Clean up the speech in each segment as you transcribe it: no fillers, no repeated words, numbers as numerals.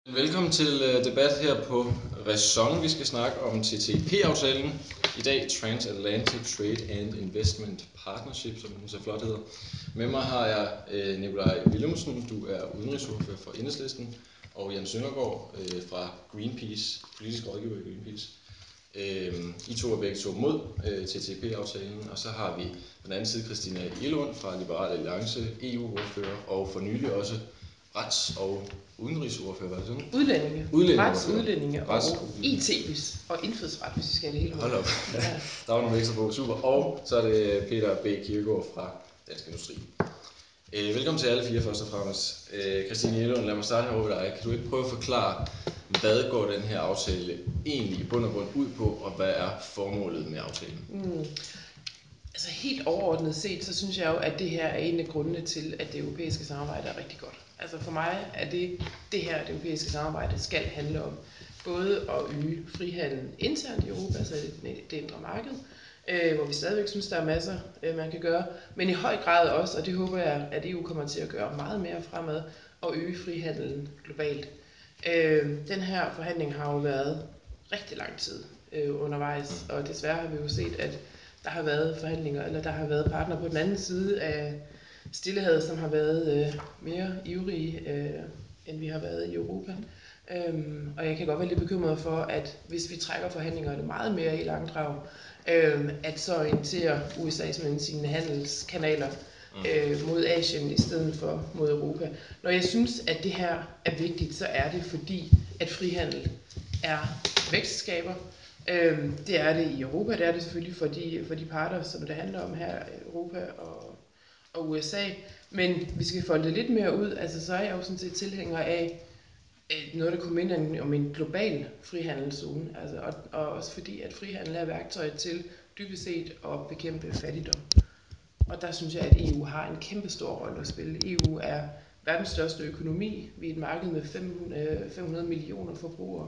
Velkommen til debat her på Ræson. Vi skal snakke om TTIP-aftalen. I dag Transatlantic Trade and Investment Partnership, som den så flot hedder. Med mig har jeg Nikolaj Villumsen, du er udenrigsordfører for Enhedslisten, og Jan Søndergaard fra Greenpeace, politisk rådgiver i Greenpeace. I to er begge to mod TTIP-aftalen, og så har vi på den anden side Christina Egelund fra Liberal Alliance, EU-ordfører, og for nylig også rets- og udenrigsordfører, var det sådan? Udlændinge og IT og indfødsret, hvis vi skal det hele. Hold op. Ja. Der var nogle ekstra på. Super. Og så er det Peter B. Kirkegaard fra Dansk Industri. Velkommen til alle fire først og fremmest. Christine Egelund, lad mig starte herovre ved dig. Kan du ikke prøve at forklare, hvad går den her aftale egentlig i bund og grund ud på, og hvad er formålet med aftalen? Altså helt overordnet set, så synes jeg jo, at det her er en af grundene til, at det europæiske samarbejde er rigtig godt. Altså for mig er det her, det europæiske samarbejde skal handle om. Både at øge frihandlen internt i Europa, altså det indre marked, hvor vi stadigvæk synes, der er masser, man kan gøre, men i høj grad også, og det håber jeg, at EU kommer til at gøre meget mere fremad, at øge frihandlen globalt. Den her forhandling har jo været rigtig lang tid undervejs, og desværre har vi jo set, at der har været forhandlinger, eller der har været partner på den anden side af Stillehavet, som har været mere ivrige, end vi har været i Europa. Og jeg kan godt være lidt bekymret for, at hvis vi trækker forhandlingerne meget mere i langdrag, at så orienterer USA med sine handelskanaler mod Asien i stedet for mod Europa. Når jeg synes, at det her er vigtigt, så er det fordi, at frihandel er vækstskaber. Det er det i Europa, det er det selvfølgelig for de parter, som det handler om her, Europa og USA. Men vi skal folde det lidt mere ud, altså så er jeg jo sådan set tilhænger af noget, der kommer ind om en global frihandelszone, altså, og også fordi, at frihandel er værktøjet til dybest set at bekæmpe fattigdom. Og der synes jeg, at EU har en kæmpe stor rolle at spille. EU er verdens største økonomi. Vi er et marked med 500 millioner forbrugere.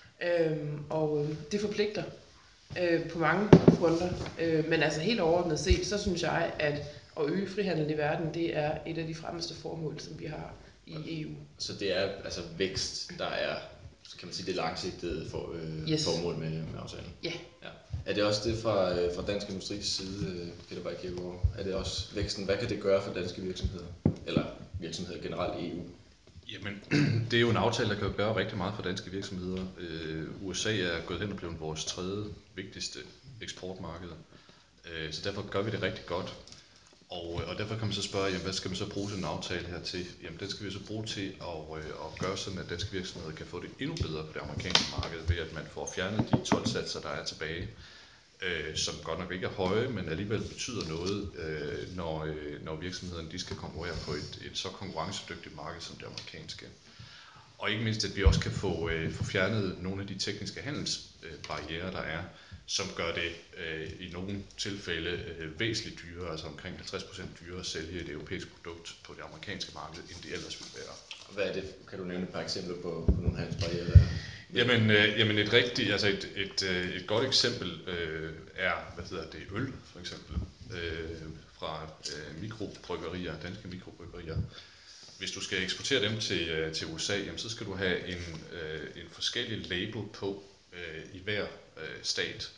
Og det forpligter på mange fronter. Men altså helt overordnet set, så synes jeg, at øge frihandel i verden, det er et af de fremmeste formål, som vi har i EU. Så det er altså vækst, der er, kan man sige, det langsigtede formål med aftalen? Ja. Er det også det fra Dansk Industris side, Peter B. Kirkegaard? Er det også væksten? Hvad kan det gøre for danske virksomheder? Eller virksomheder generelt i EU? Jamen, det er jo en aftale, der kan gøre rigtig meget for danske virksomheder. USA er gået hen og blevet vores tredje vigtigste eksportmarked. Så derfor gør vi det rigtig godt. Og derfor kan man så spørge, jamen, hvad skal man så bruge sådan en aftale her til? Jamen, den skal vi så bruge til at gøre sådan, at danske virksomheder kan få det endnu bedre på det amerikanske marked, ved at man får fjernet de toldsatser, der er tilbage, som godt nok ikke er høje, men alligevel betyder noget, når virksomhederne de skal konkurrere på et så konkurrencedygtigt marked som det amerikanske. Og ikke mindst, at vi også kan få fjernet nogle af de tekniske handelsbarrierer, der er, som gør det i nogle tilfælde væsentligt dyrere, altså omkring 50% dyrere at sælge et europæisk produkt på det amerikanske marked, end det ellers ville være. Hvad er det? Kan du nævne et par eksempler på nogle handelsbarrierer, der er? Jamen et godt eksempel er, øl for eksempel, fra mikrobryggerier, danske mikrobryggerier. Hvis du skal eksportere dem til USA, jamen, så skal du have en forskellig label på i hver stat.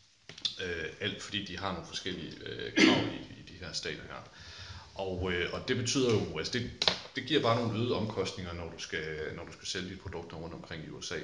Alt fordi de har nogle forskellige krav i de her stater her. Og det betyder jo, altså det giver bare nogle øgede omkostninger, når du skal sælge de produkter rundt omkring i USA.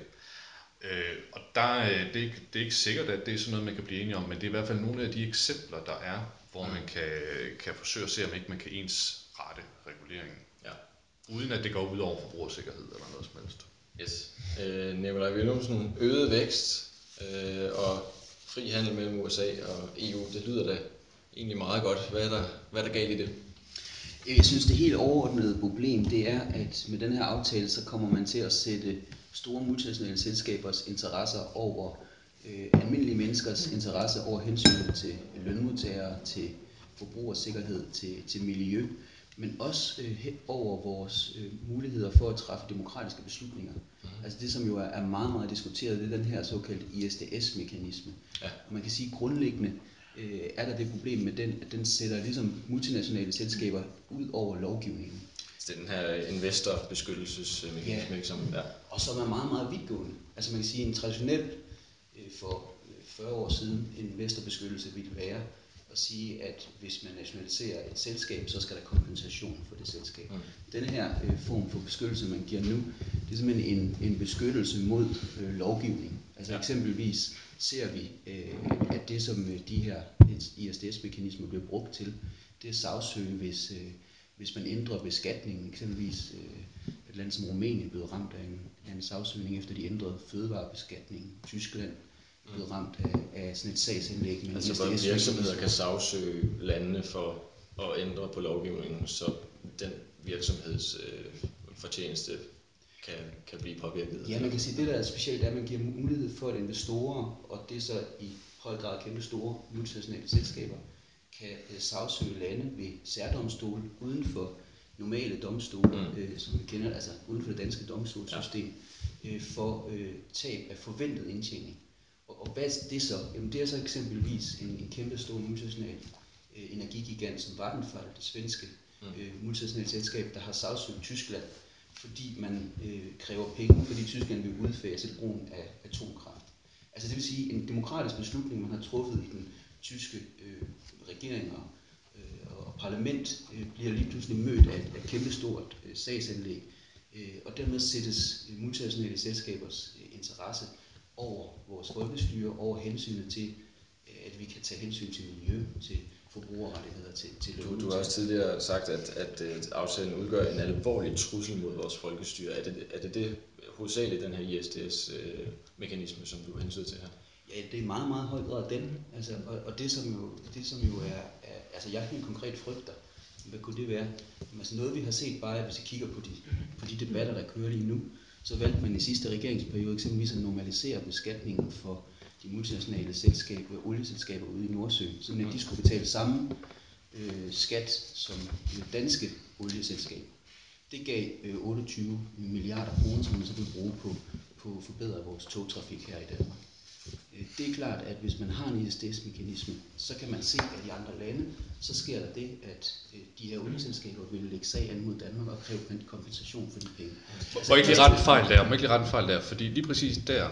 Og det er ikke sikkert, at det er sådan noget, man kan blive enige om, men det er i hvert fald nogle af de eksempler, der er, hvor man kan forsøge at se, om ikke man kan ensrette reguleringen. Ja. Uden at det går ud over forbrugersikkerhed eller noget som helst. Yes. Nikolaj Villumsen, øget vækst og fri handel mellem USA og EU, det lyder da egentlig meget godt. Hvad er der galt i det? Jeg synes, det helt overordnede problem, det er, at med den her aftale, så kommer man til at sætte store multinationale selskabers interesser over almindelige menneskers interesser, over hensynet til lønmodtagere, til forbrugersikkerhed, til miljø, men også over vores muligheder for at træffe demokratiske beslutninger. Altså det, som jo er meget, meget diskuteret, det er den her såkaldte ISDS-mekanisme. Ja. Og man kan sige grundlæggende, er der det problem med den, at den sætter ligesom multinationale selskaber ud over lovgivningen. det er den her investorbeskyttelsesmekanisme, Ja. som ja. Og som er meget, meget vidtgående. Altså man kan sige, en traditionel for 40 år siden investorbeskyttelse ville være at sige, at hvis man nationaliserer et selskab, så skal der kompensation for det selskab. Denne her form for beskyttelse, man giver nu, det er simpelthen en beskyttelse mod lovgivning. Altså eksempelvis ser vi, at det som de her ISDS-mekanismer bliver brugt til, det er sagsøge, hvis man ændrer beskatningen. Eksempelvis et land som Rumænien blev ramt af en sagsøgning efter de ændrede fødevarebeskatning. Tyskland blev ramt af sådan et sagsanlæg. Altså hvor virksomheder kan sagsøge landene for at ændre på lovgivningen, så den virksomheds fortjeneste kan blive påvirket. Ja, man kan sige, at det der er specielt, er, at man giver mulighed for, at investorer, og det er så i høj grad kæmpe store multinationale selskaber, kan sagsøge lande ved særdomstole uden for normale domstole, som vi kender, altså uden for det danske domstolssystem, for tab af forventet indtjening. Og hvad er det så? Jamen det er så eksempelvis en kæmpe stor multinational energigigant som Vattenfall, det svenske multinationale selskab, der har sagsøgt Tyskland, fordi man kræver penge, fordi Tyskland vil udfase brugen af atomkraft. Altså det vil sige, en demokratisk beslutning, man har truffet i den tyske regering og parlament, bliver lige pludselig mødt af et kæmpestort sagsanlæg, og dermed sættes multinationale selskabers interesse over vores folkestyre, over hensynet til, at vi kan tage hensyn til miljø, til forbrugerrettigheder, til løn. Du har også tidligere sagt, at aftalen udgør en alvorlig trussel mod vores folkestyre. Er det hovedsageligt den her ISDS-mekanisme, som du hensyder til her? Ja, det er meget, meget høj grad den. Altså, og det som jo er, altså jeg helt konkret frygter, hvad kunne det være? Altså noget vi har set bare, hvis vi kigger på de debatter, der kører lige nu, så valgte man i sidste regeringsperiode eksempelvis at normalisere beskatningen for de multinationale selskaber, olieselskaber ude i Nordsøen, sådan at de skulle betale samme skat som danske olieselskaber. Det gav 28 milliarder kroner, som man så vil bruge på at forbedre vores togtrafik her i Danmark. Det er klart, at hvis man har en ISDS-mekanisme, så kan man se, at i andre lande, så sker der det, at de her olieselskaber vil lægge sag an mod Danmark og kræve kompensation for de penge. Må ikke lige rette en fejl der, fordi lige præcis der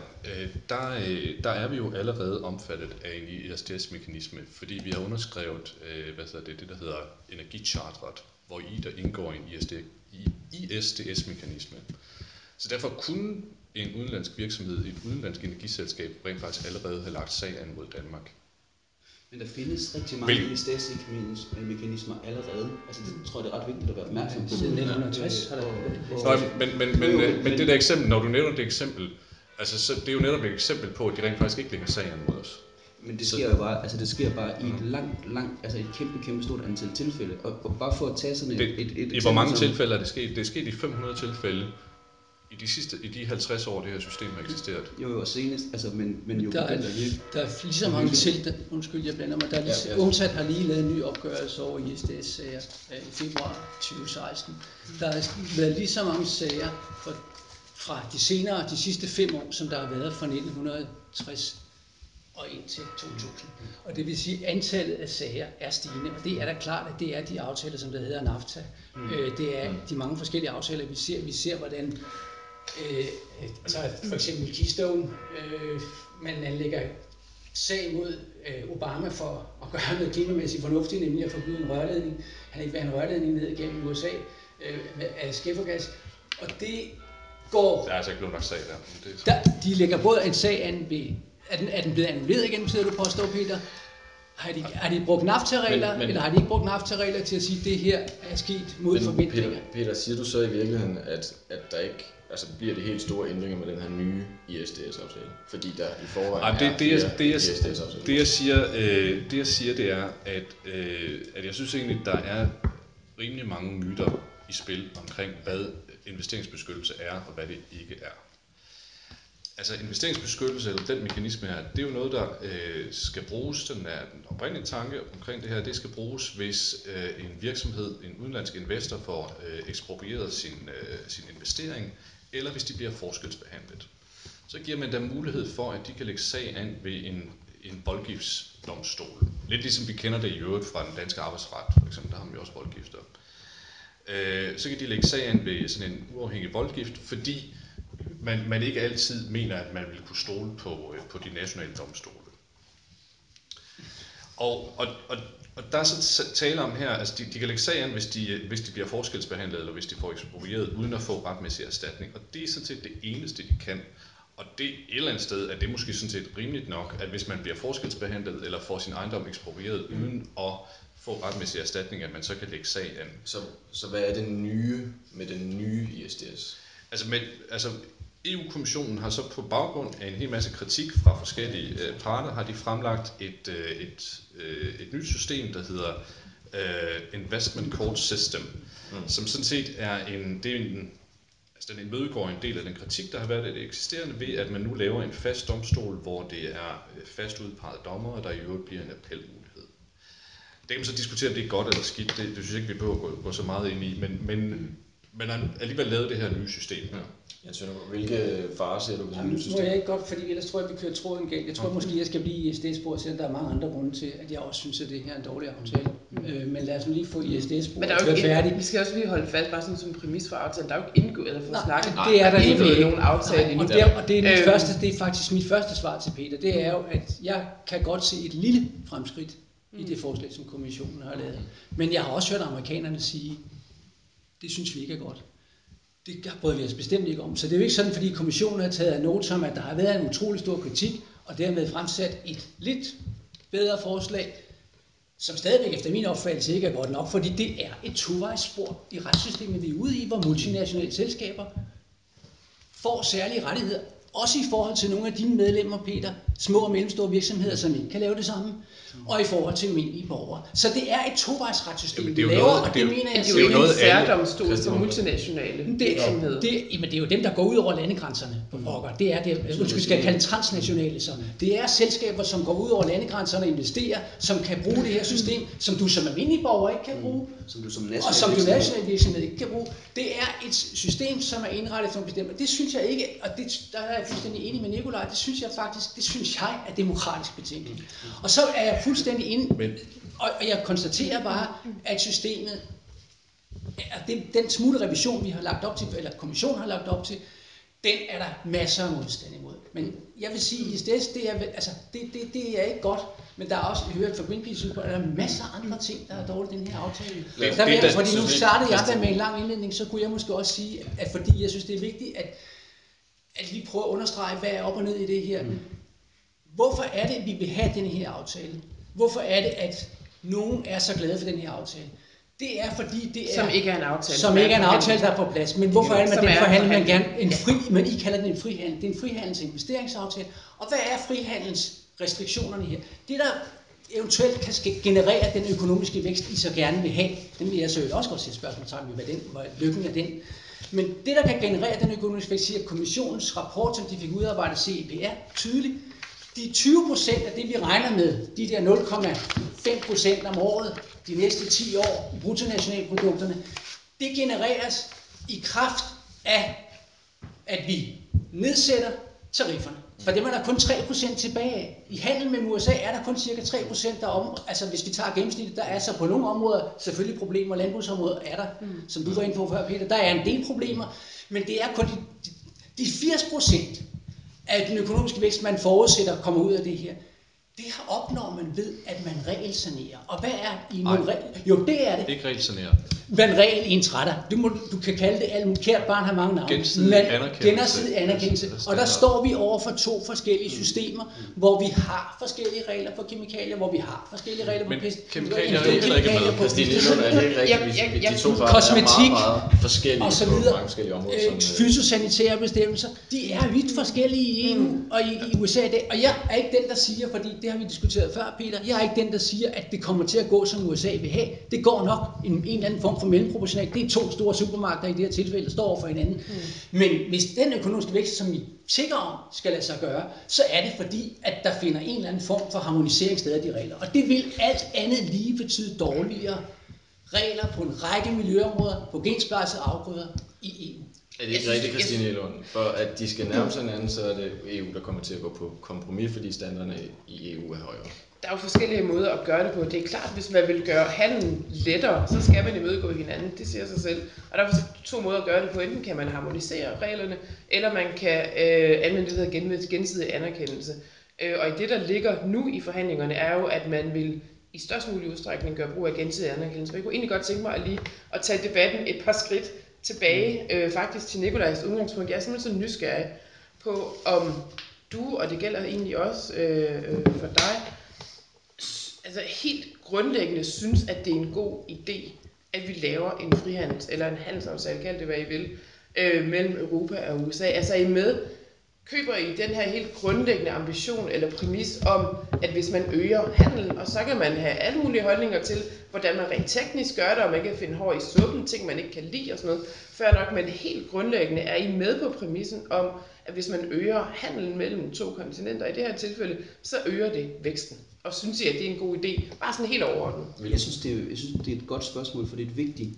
er vi jo allerede omfattet af en ISDS-mekanisme, fordi vi har underskrevet det der hedder energicharteret, hvor i der indgår en ISDS-mekanisme. Så derfor kunne en udenlandsk virksomhed, et udenlandsk energiselskab, rent faktisk allerede have lagt sag an mod Danmark. Men der findes rigtig mange ISDS-mekanismer allerede. Altså det tror jeg, det er ret vigtigt at være opmærksom på. Siden 1960 har der men det der eksempel, når du nævner det eksempel, altså så det er jo netop et eksempel på, at de rent faktisk ikke lægger sag an mod os. Men det sker jo bare, altså det sker bare i et kæmpe stort antal tilfælde. Og bare for at tage sådan et i hvor mange tilfælde er det sket? Det er sket i 500 tilfælde. I de 50 år, det her system har eksisteret. Jo, og senest, altså, men jo... Der er lige så mange undskyld, jeg blander mig, UNCTAD har lige lavet en ny opgørelse over ISDS-sager i februar 2016. Der har været lige så mange sager fra de sidste 5 år, som der har været fra 1960 og indtil 2000. Og det vil sige, at antallet af sager er stigende, og det er da klart, at det er de aftaler, som der hedder NAFTA. Det er de mange forskellige aftaler, vi ser hvordan for eksempel Keystone, man anlægger sag mod Obama for at gøre noget klimamæssigt fornuftigt, nemlig at forbyde en rørledning. Han ikke vil have en rørledning ned gennem USA af skifergas. Og det går... Der er altså ikke blevet nok sag der. De lægger både en sag an ved... Er den blevet annulleret igen, sidder du påstår, Peter? Har de brugt NAFTA-regler, eller har de ikke brugt NAFTA-regler til at sige, at det her er sket mod forventninger? Peter, siger du så i virkeligheden, at der ikke bliver det helt store ændringer med den her nye ISDS-aftale? Fordi der i forvejen ISDS-aftaler. Det jeg siger, det er, at jeg synes egentlig, der er rimelig mange myter i spil omkring, hvad investeringsbeskyttelse er, og hvad det ikke er. Altså investeringsbeskyttelse, eller den mekanisme her, det er jo noget, der skal bruges. Den oprindelige tanke omkring det her, det skal bruges, hvis en virksomhed, en udenlandsk investor, får eksproprieret sin investering, eller hvis de bliver forskelsbehandlet. Så giver man dem mulighed for, at de kan lægge sag an ved en voldgiftsdomstol. Lidt ligesom vi kender det i øvrigt fra den danske arbejdsret, for eksempel, der har vi også voldgifter. så kan de lægge sag an ved sådan en uafhængig voldgift, fordi man ikke altid mener, at man vil kunne stole på de nationale domstole. Og der er så tale om her, altså de kan lægge sag an, hvis de bliver forskelsbehandlet, eller hvis de får eksproprieret, uden at få retmæssig erstatning. Og det er sådan set det eneste, de kan. Og det et eller andet sted er det måske sådan set rimeligt nok, at hvis man bliver forskelsbehandlet, eller får sin ejendom eksproprieret, uden at få retmæssig erstatning, at man så kan lægge sag an. Så hvad er det nye med den nye ISDS? Altså EU-kommissionen har så på baggrund af en hel masse kritik fra forskellige parter, har de fremlagt et nyt system, der hedder Investment Court System, som sådan set den imødegår en del af den kritik, der har været af det eksisterende, ved at man nu laver en fast domstol, hvor det er fast udpegede dommere, der i øvrigt bliver en appelmulighed. Det kan man så diskutere, om det er godt eller skidt, det synes jeg ikke, vi behøver at gå så meget ind i, men man har alligevel lavet det her nye system. Ja. Hvilke farer ser du ved det nye system? Nu er jeg ikke godt, fordi ellers tror jeg, vi kører tråden galt. Jeg tror måske, jeg skal blive i ISDS-sporet, selvom der er mange andre grunde til, at jeg også synes, at det her er en dårlig aftale. Men lad os nu lige få ISDS-sporet til at færdig. Vi skal også lige holde fast, bare sådan som præmis for aftalen. Der er jo ikke indgået eller for snakket. Det er der ikke nogen aftale endnu. Og det er faktisk mit første svar til Peter. Det er jo, at jeg kan godt se et lille fremskridt i det forslag, som kommissionen har lavet. Men jeg har også hørt amerikanerne sige, det synes vi ikke er godt. Det bryder vi os bestemt ikke om. Så det er jo ikke sådan, fordi kommissionen har taget af notam, at der har været en utrolig stor kritik, og dermed fremsat et lidt bedre forslag, som stadigvæk efter min opfattelse ikke er godt nok, fordi det er et tovejsspor i retssystemet, vi er ude i, hvor multinationale selskaber får særlige rettigheder, også i forhold til nogle af dine medlemmer, Peter, små og mellemstore virksomheder, som ikke kan lave det samme, og i forhold til almindelige borgere. Så det er et tovejsretssystem, vi laver, og det mener jeg... Det er jo ikke en særdomstol for multinationale virksomheder. Men det er jo dem, der går ud over landegrænserne på pokker. Det er det, vi skal kalde transnationale. Så. Det er selskaber, som går ud over landegrænserne og investerer, som kan bruge det her system, som du som almindelig borger ikke kan bruge, og som du national virksomhed ikke kan bruge. Det er et system, som er indrettet for en bestemt. Det synes jeg ikke, og der er jeg fuldstændig enig med Nikolaj, det synes jeg er demokratisk betænkeligt. Og så er jeg fuldstændig inde, og jeg konstaterer bare, at systemet, den smule revision, vi har lagt op til, eller kommissionen har lagt op til, den er der masser af modstand imod. Men jeg vil sige, ISDS, det er ikke godt, men der er også, vi hørt fra Greenpeace, at der er masser af andre ting, der er dårligt i den her aftale. Fordi nu startede jeg med en lang indledning, så kunne jeg måske også sige, at fordi jeg synes, det er vigtigt, at vi prøver at understrege, hvad er op og ned i det her. Hvorfor er det, at vi vil have den her aftale? Hvorfor er det, at nogen er så glade for den her aftale? Det er fordi, det er... Som ikke er en aftale. Som ikke er en aftale, der er på plads. Men hvorfor er det, at den forhandler man gerne... Men I kalder den en frihandel. Det er en frihandels- og investeringsaftale. Og hvad er frihandelsrestriktionerne her? Det, der eventuelt kan generere den økonomiske vækst, I så gerne vil have, den vil jeg så også godt sætte spørgsmålstegn ved, hvad lykken er den. Men det, der kan generere den økonomiske vækst, siger kommissionens rapport, som de fik udarbejdet CEPR, tydeligt. De 20% af det, vi regner med, de der 0,5% om året, de næste 10 år i bruttonationalprodukterne, det genereres i kraft af, at vi nedsætter tarifferne. For dem er der kun 3% tilbage af. I handel med USA er der kun cirka 3% derom. Altså hvis vi tager gennemsnittet, der er så på nogle områder selvfølgelig problemer. Landbrugsområder er der, som du var inde på før, Peter. Der er en del problemer, men det er kun de 80% af den økonomiske vækst, man forudsætter, kommer ud af det her. Det opnår man ved, at man regelsanerer. Og hvad er i nogle regel? Jo, det er det. Ikke regelsanerer. Hvad en regel ensretter. Du kan kalde det alt. Kært barn har mange navne. Gensidig anerkendelse. Og der står vi over for to forskellige systemer, hvor vi har forskellige regler for kemikalier, hvor vi har forskellige regler på pest. Kemikalier er heller ikke med. Christine, er det ikke rigtigt? De to parter er meget forskellige på mange forskellige områder. Fytosanitære bestemmelser, de er vidt forskellige i EU og i USA i dag. Og jeg er ikke den, der siger, fordi det har vi diskuteret før, Peter, jeg er ikke den, der siger, at det kommer til at gå, som USA vil have. Det går nok en eller anden form for mellemproportionalt. Det er to store supermarkeder i det her tilfælde, der står over for hinanden. Men hvis den økonomiske vækst, som vi sikker om, skal lade sig gøre, så er det fordi, at der finder en eller anden form for harmonisering sted af de regler. Og det vil alt andet lige betyde dårligere regler på en række miljøområder, på gensplejsede afgrøder i EU. Er det ikke rigtigt, Christine Elund? For at de skal nærme sig hinanden, så er det EU, der kommer til at gå på kompromis, fordi standarderne i EU er højere. Der er jo forskellige måder at gøre det på. Det er klart, hvis man vil gøre handlen lettere, så skal man imødegå hinanden. Det siger sig selv. Og der er 2 måder at gøre det på. Enten kan man harmonisere reglerne, eller man kan anvende det, der hedder gensidig anerkendelse. Og i det, der ligger nu i forhandlingerne, er jo, at man vil i størst mulig udstrækning gøre brug af gensidig anerkendelse. Men jeg kunne egentlig godt tænke mig lige at tage debatten et par skridt tilbage, faktisk til Nikolajs udgangspunkt. Jeg er simpelthen så nysgerrig på, om du, og det gælder egentlig også for dig, altså helt grundlæggende synes, at det er en god idé, at vi laver en frihandels- eller en handelsaftale, kald det hvad I vil, mellem Europa og USA. Altså er I med? Køber I den her helt grundlæggende ambition eller præmis om, at hvis man øger handelen, og så kan man have alle mulige holdninger til, hvordan man rent teknisk gør det, og man kan finde hår i suppen, ting man ikke kan lide og sådan noget, før nok, men helt grundlæggende er I med på præmissen om, at hvis man øger handelen mellem 2 kontinenter, i det her tilfælde, så øger det væksten. Og synes I, at det er en god idé? Bare sådan helt overordnet. Jeg synes, det er et godt spørgsmål, for det er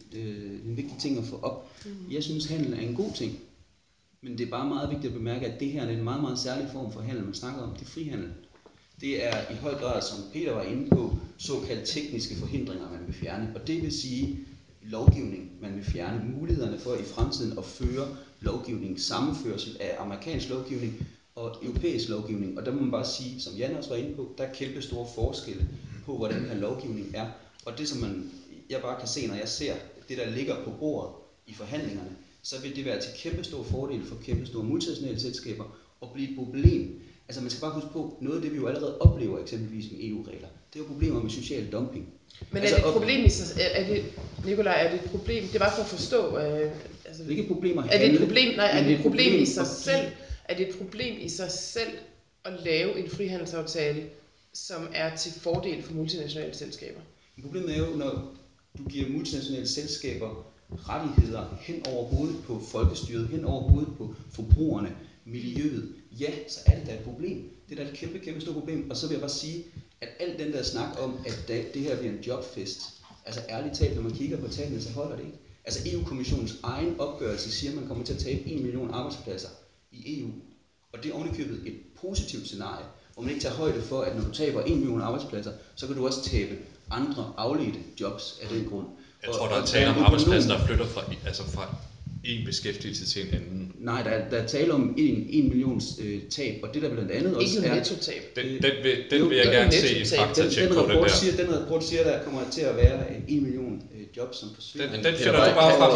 en vigtig ting at få op. Jeg synes, handel er en god ting. Men det er bare meget vigtigt at bemærke, at det her er en meget, meget særlig form for handel, man snakker om. Det er frihandel. Det er i høj grad, som Peter var inde på, såkaldt tekniske forhindringer, man vil fjerne. Og det vil sige lovgivning, man vil fjerne. Mulighederne for i fremtiden at føre lovgivning, sammenførsel af amerikansk lovgivning og europæisk lovgivning. Og der må man bare sige, som Jan også var inde på, der er kæmpe store forskelle på, hvordan den her lovgivning er. Og det, som jeg bare kan se, når jeg ser det, der ligger på bordet i forhandlingerne, så vil det være til kæmpe stor fordel for kæmpe store multinationale selskaber og blive et problem. Altså man skal bare huske på, noget af det vi jo allerede oplever eksempelvis med EU-regler, det er jo problemer med social dumping. Men altså, er det et problem i sig, Nikolaj, er det et problem, det er bare for at forstå, det er ikke et problem at handle, er det et problem i sig at selv, er det et problem i sig selv at lave en frihandelsaftale, som er til fordel for multinationale selskaber? Problemet er jo, når du giver multinationale selskaber rettigheder hen over hovedet på folkestyret, hen over hovedet på forbrugerne, miljøet, ja, så er det da et problem. Det er da et kæmpe, kæmpe stort problem. Og så vil jeg bare sige, at al den der snak om, at det her bliver en jobfest, altså ærligt talt, når man kigger på tallene, så holder det ikke. Altså EU-kommissionens egen opgørelse siger, at man kommer til at tabe 1 million arbejdspladser i EU. Og det er ovenikøbet et positivt scenarie, hvor man ikke tager højde for, at når du taber 1 million arbejdspladser, så kan du også tabe andre afledte jobs af den grund. Jeg tror, der er tale om arbejdspladser, der flytter fra en beskæftigelse til en anden. Nej, der er tale om 1 millions tab, og det der blandt andet også ikke er... nettotab. Den vil jeg gerne se en faktatjek på den der. Den rapport siger, der kommer til at være 1 million jobs, som forsvinder. Den finder du bare frem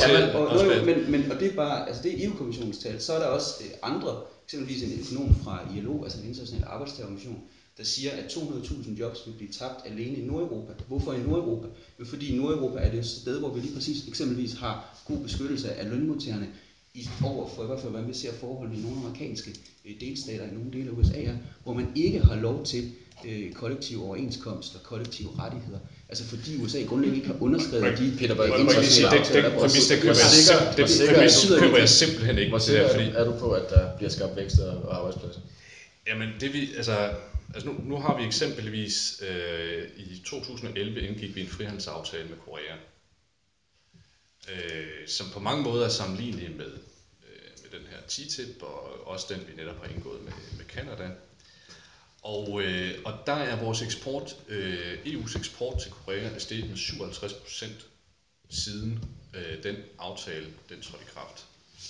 til. Og det er bare, altså det er EU-kommissionens tal. Så er der også andre, eksempelvis en økonom fra ILO, altså den internationale arbejdstagerorganisation, der siger, at 200.000 jobs vil blive tabt alene i Nordeuropa. Hvorfor i Nordeuropa? Jo, fordi i Nordeuropa er det et sted, hvor vi lige præcis eksempelvis har god beskyttelse af lønmodtagerne over for i hvert fald, hvordan vi ser forholdene i nogle amerikanske delstater, i nogle dele af USA, hvor man ikke har lov til kollektive overenskomster og kollektive rettigheder. Altså fordi USA grundlæggende ikke har underskrevet de internationale aftaler. Den præmis køber jeg simpelthen ikke. Hvor sikker er du på, at der bliver skabt vækst og arbejdspladser? Jamen, altså nu har vi eksempelvis i 2011 indgik vi en frihandelsaftale med Korea, som på mange måder er sammenlignelig med den her TTIP, og også den, vi netop har indgået med Canada. Og der er vores eksport, EU's eksport til Korea er steget med 57% siden den aftale, den trådte i kraft.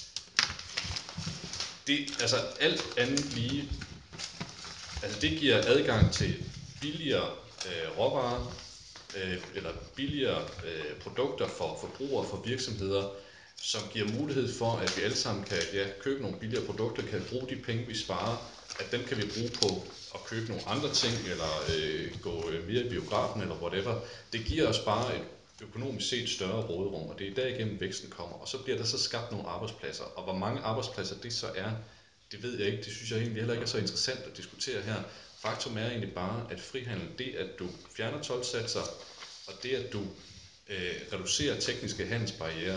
Det, altså alt andet lige, altså det giver adgang til billigere råvarer, eller billigere produkter for forbrugere, for virksomheder, som giver mulighed for, at vi alle sammen kan købe nogle billigere produkter, kan bruge de penge, vi sparer, at dem kan vi bruge på at købe nogle andre ting, eller gå mere i biografen, eller whatever. Det giver os bare et økonomisk set større råderum, og det er derigennem væksten kommer. Og så bliver der så skabt nogle arbejdspladser, og hvor mange arbejdspladser det så er, det ved jeg ikke. Det synes jeg egentlig heller ikke er så interessant at diskutere her. Faktum er egentlig bare, at frihandel, det at du fjerner toldsatser, og det at du reducerer tekniske handelsbarrierer,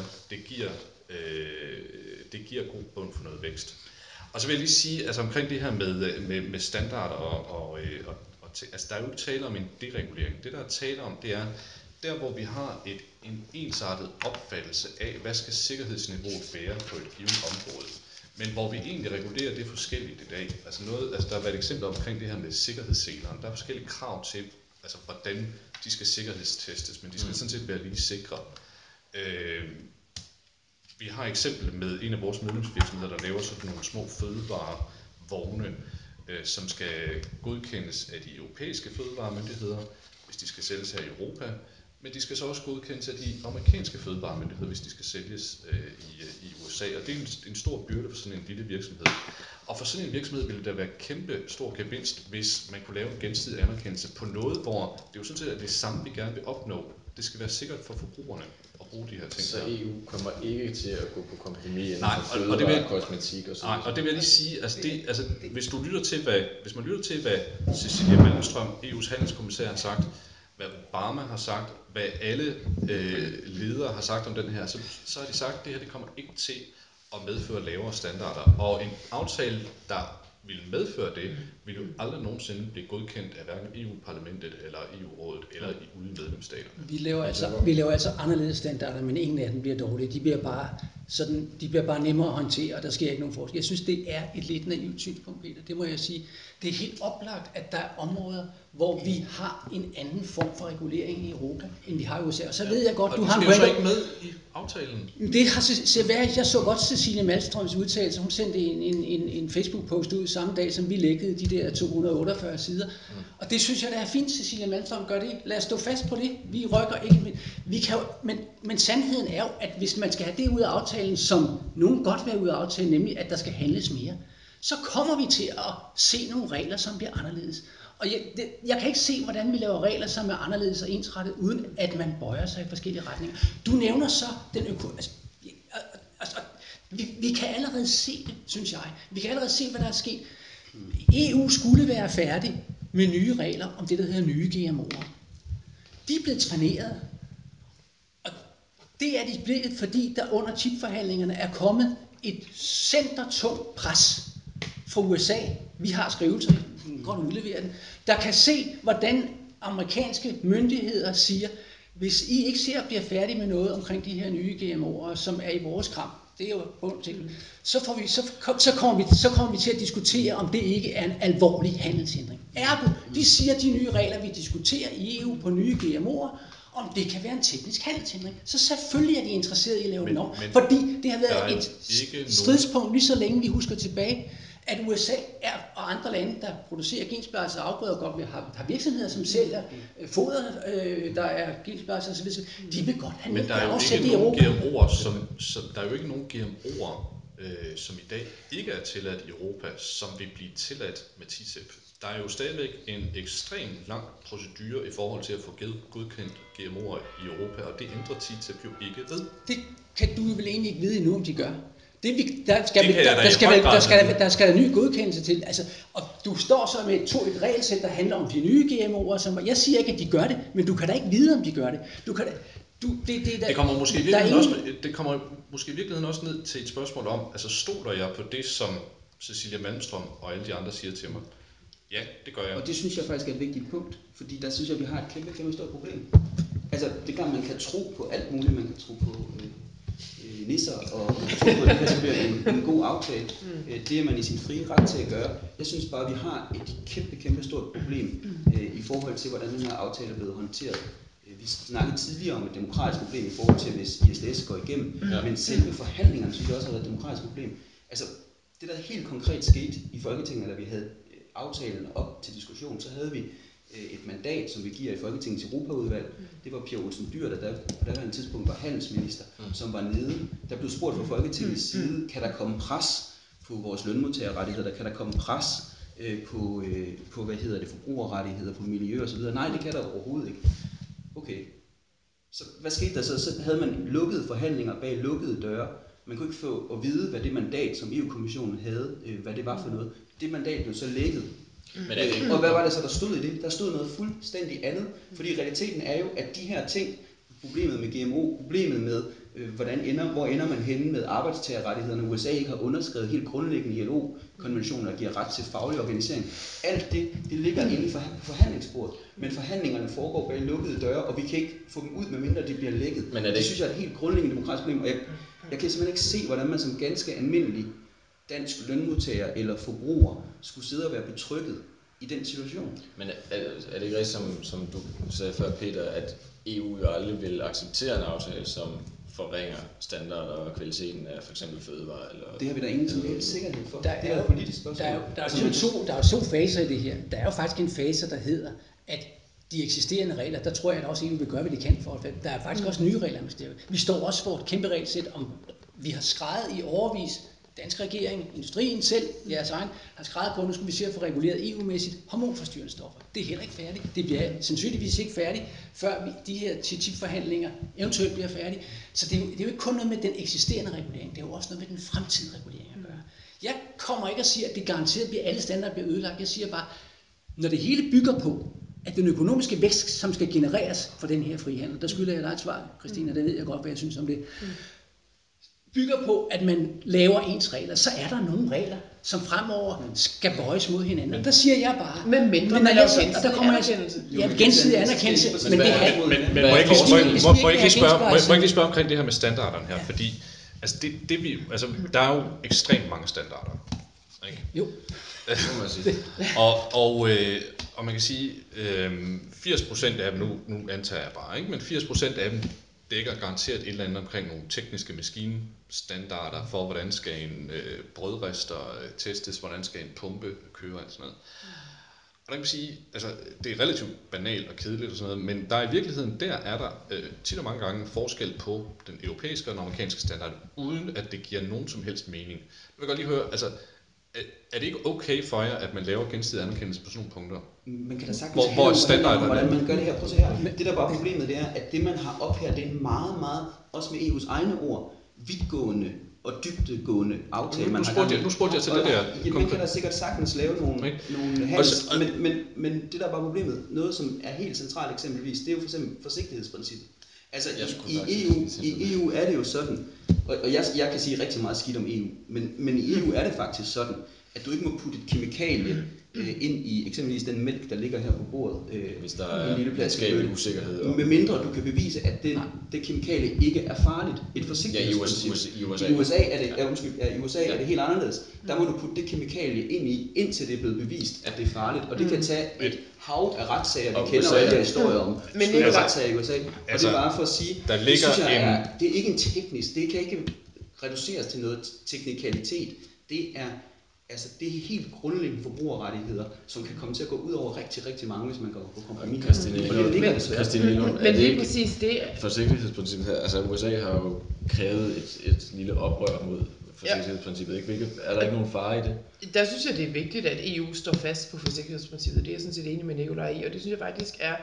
det giver god bund for noget vækst. Og så vil jeg lige sige, altså omkring det her med standarder altså der er jo ikke tale om en deregulering. Det der er tale om, det er der hvor vi har en ensartet opfattelse af, hvad skal sikkerhedsniveauet være på et givet område, men hvor vi egentlig regulerer det forskelligt i dag. Altså der har været eksempler omkring det her med sikkerhedsselerne. Der er forskellige krav til, altså hvordan de skal sikkerhedstestes, men de skal sådan set være lige sikre. Vi har eksempel med en af vores medlemsvirksomheder, der laver sådan nogle små fødevarevogne, som skal godkendes af de europæiske fødevaremyndigheder, hvis de skal sælges her i Europa, men de skal så også godkendes af de amerikanske fødevaremyndigheder, hvis de skal sælges i USA, og det er en stor byrde for sådan en lille virksomhed. Og for sådan en virksomhed ville det være kæmpe stor gevinst, hvis man kunne lave en gensidig anerkendelse på noget, hvor det jo sådan set er det samme, vi gerne vil opnå. Det skal være sikkert for forbrugerne at bruge de her ting. Så EU kommer ikke til at gå på kompromis inden for fødevare, kosmetik og sådan noget? Nej, og det vil jeg lige sige, hvis man lytter til, hvad Cecilia Malmström, EU's handelskommissær, har sagt, hvad Obama har sagt, hvad alle ledere har sagt om den her, så har de sagt, at det her det kommer ikke til at medføre lavere standarder. Og en aftale, der ville medføre det, ville jo aldrig nogensinde blive godkendt af hverken EU-parlamentet eller EU-rådet eller ude i medlemsstaterne. Vi laver altså anderledes standarder, men ingen af dem bliver dårlige. De bliver bare nemmere at håndtere, og der sker ikke nogen forskel. Jeg synes, det er et lidt naivt synspunkt, Peter. Det må jeg sige. Det er helt oplagt, at der er områder, hvor vi har en anden form for regulering i Europa, end vi har i USA. Og så ved jeg godt, og du har en brand. Og ikke med i aftalen? Det har været, jeg så godt Cecilia Malmströms udtalelse. Hun sendte en Facebook-post ud samme dag, som vi lækkede de der 248 sider. Og det synes jeg, det er fint, Cecilia Malmström gør det. Lad os stå fast på det. Vi rykker ikke. Men sandheden er jo, at hvis man skal have det ud af aftalen, som nogen godt vil have ud af aftalen, nemlig at der skal handles mere, så kommer vi til at se nogle regler, som bliver anderledes. Og jeg kan ikke se, hvordan vi laver regler, som er anderledes og ensrettet, uden at man bøjer sig i forskellige retninger. Du nævner så den vi kan allerede se det, synes jeg. Vi kan allerede se, hvad der er sket. EU skulle være færdig med nye regler om det, der hedder nye GMO'er. De er blevet træneret. Og det er de blevet, fordi der under chipforhandlingerne er kommet et centertungt pres fra USA. Vi har skrivelser, godt udlevere den, der kan se, hvordan amerikanske myndigheder siger, hvis I ikke ser at blive færdige med noget omkring de her nye GMO'er, som er i vores kram, det er jo bundtingen, så kommer vi til at diskutere, om det ikke er en alvorlig handelshindring. Ergo, de siger, de nye regler, vi diskuterer i EU på nye GMO'er, om det kan være en teknisk handelshindring. Så selvfølgelig er de interesserede i at lave den om, fordi det har været et stridspunkt lige så længe vi husker tilbage, at USA og andre lande, der producerer gensplejsede afgrøder, godt har virksomheder, som sælger foder, der er gensplejsede osv., de vil godt have men der er jo ikke nogen GMO'er, der er jo ikke nogen GMO'er, som i dag ikke er tilladt i Europa, som vil blive tilladt med TTIP. Der er jo stadigvæk en ekstremt lang procedure i forhold til at få godkendt GMO'er i Europa, og det ændrer TTIP jo ikke ved. Det kan du vel egentlig ikke vide endnu, om de gør. Der skal der ny godkendelse til. Altså, og du står så med et regelsæt, der handler om de nye GMO'er. Som, jeg siger ikke, at de gør det, men du kan da ikke vide, om de gør det. Det kommer måske i virkeligheden også ned til et spørgsmål om, altså stoler jeg på det, som Cecilia Malmström og alle de andre siger til mig? Ja, det gør jeg. Og det synes jeg faktisk er et vigtigt punkt, fordi der synes jeg, vi har et kæmpe stort problem. Altså, det er klart, man kan tro på alt muligt, man kan tro på nisser, og man kan tro på, at det her så bliver en god aftale. Det er man i sin frie ret til at gøre. Jeg synes bare, at vi har et kæmpe stort problem i forhold til, hvordan den her aftale er blevet håndteret. Vi snakkede tidligere om et demokratisk problem i forhold til, hvis ISDS går igennem, men selve forhandlingerne synes jeg også har været et demokratisk problem. Altså, det der helt konkret skete i Folketinget, da vi havde aftalen op til diskussion, så havde vi et mandat, som vi giver i Folketingets Europaudvalg. Det var Pia Olsen Dyhr, der på daværende tidspunkt var handelsminister, som var nede. Der blev spurgt fra Folketingets side, kan der komme pres på vores lønmodtagerrettigheder, kan der komme pres på forbrugerrettigheder, på miljø og så videre. Nej, det kan der overhovedet ikke. Okay. Så hvad skete der så? Så havde man lukkede forhandlinger bag lukkede døre. Man kunne ikke få at vide, hvad det mandat, som EU-kommissionen havde, hvad det var for noget. Det mandat blev så lækket. Og hvad var det så, der stod i det? Der stod noget fuldstændig andet. Fordi realiteten er jo, at de her ting, problemet med GMO, problemet med Hvor ender man henne med arbejdstagerrettighederne? USA ikke har underskrevet helt grundlæggende ILO-konventioner, der giver ret til faglig organisering. Alt det ligger inden for forhandlingsbordet, men forhandlingerne foregår bag lukkede døre, og vi kan ikke få dem ud, medmindre de bliver lækket. Det synes jeg er et helt grundlæggende demokratisk problem, og jeg kan simpelthen ikke se, hvordan man som ganske almindelig dansk lønmodtager eller forbruger skulle sidde og være betrygget i den situation. Men er det ikke rigtigt, som du sagde før, Peter, at EU jo aldrig vil acceptere en aftale, som forringer standarder og kvaliteten af for eksempel fødevarer? Eller det har vi da ingen som helst sikkerhed for. Det er et politisk spørgsmål. Der er jo to faser i det her. Der er jo faktisk en fase, der hedder, at de eksisterende regler, der tror jeg, at også EU vil gøre, hvad de kan for at der er faktisk også nye regler. Vi står også for et kæmpe regelsæt, om vi har skrevet i overvis. Dansk regering, industrien selv, jeres egen, har skrevet på, at nu skal vi se at få reguleret EU-mæssigt hormonforstyrrende stoffer. Det er heller ikke færdigt. Det bliver sandsynligvis ikke færdigt, før de her TTIP-forhandlinger eventuelt bliver færdige. Så det er jo ikke kun noget med den eksisterende regulering, det er jo også noget med den fremtidige regulering at gøre. Jeg kommer ikke at sige, at det garanteret bliver alle standarder bliver ødelagt. Jeg siger bare, når det hele bygger på, at den økonomiske vækst, som skal genereres for den her frihandel, der skylder jeg dig et svar, Christina, det ved jeg godt, hvad jeg synes om det. Bygger på, at man laver ens regler, så er der nogle regler, som fremover skal bøjes mod hinanden. Der siger jeg bare... Men mindre man laver anerkendelse. Ja, gensidig anerkendelse. Men må jeg ikke lige spørge omkring det her med standarderne her, fordi altså der er jo ekstremt mange standarder. Ikke? Jo. Og man kan sige, 80% af dem, nu antager jeg bare, ikke? Men 80% af dem dækker garanteret et eller andet omkring nogle tekniske maskinstandarder for, hvordan skal en brødrester testes, hvordan skal en pumpe køre og sådan noget. Og der kan man sige, altså det er relativt banalt og kedeligt og sådan noget, men der i virkeligheden, der er der tit og mange gange forskel på den europæiske og den amerikanske standard, uden at det giver nogen som helst mening. Jeg vil godt lige høre, altså er det ikke okay for jer, at man laver gensidig anerkendelse på sådan nogle punkter? Man kan da sagtens hvordan man gør det her. Prøv at se her. Det der bare problemet, det er, at det man har op her, det er en meget, meget, også med EU's egne ord, vidtgående og dybdegående aftale. Nu spurgte jeg til det der. Man kan da sikkert sagtens lave nogle handels, men det der er bare problemet, noget som er helt centralt eksempelvis, det er jo for eksempel forsigtighedsprincippet. Altså i EU er det jo sådan, og jeg kan sige rigtig meget skidt om EU, men i EU er det faktisk sådan, at du ikke må putte et kemikalie ind i eksempelvis den mælk, der ligger her på bordet. Hvis der er en videnskabelig usikkerhed. Med mindre du kan bevise, at det kemikalie ikke er farligt. Et forsigtighedsprincip. I USA er det helt anderledes. Der må du putte det kemikalie ind i, indtil det er blevet bevist, at det er farligt. Og det kan tage et hav af retssager, vi kender alle de historier om. Retssager i USA. Og det er bare for at sige, det er ikke en teknisk, det kan ikke reduceres til noget teknikalitet. Det er helt grundlæggende forbrugerrettigheder, som kan komme til at gå ud over rigtig, rigtig mange, hvis man går på kompromis. Men lige præcis det. Forsigtighedsprincippet her, altså USA har jo krævet et lille oprør mod forsigtighedsprincippet, ikke? Er der ikke nogen fare i det? Der synes jeg, det er vigtigt, at EU står fast på forsigtighedsprincippet. Det er jeg sådan set enig med Nikolaj i, og det synes jeg faktisk er,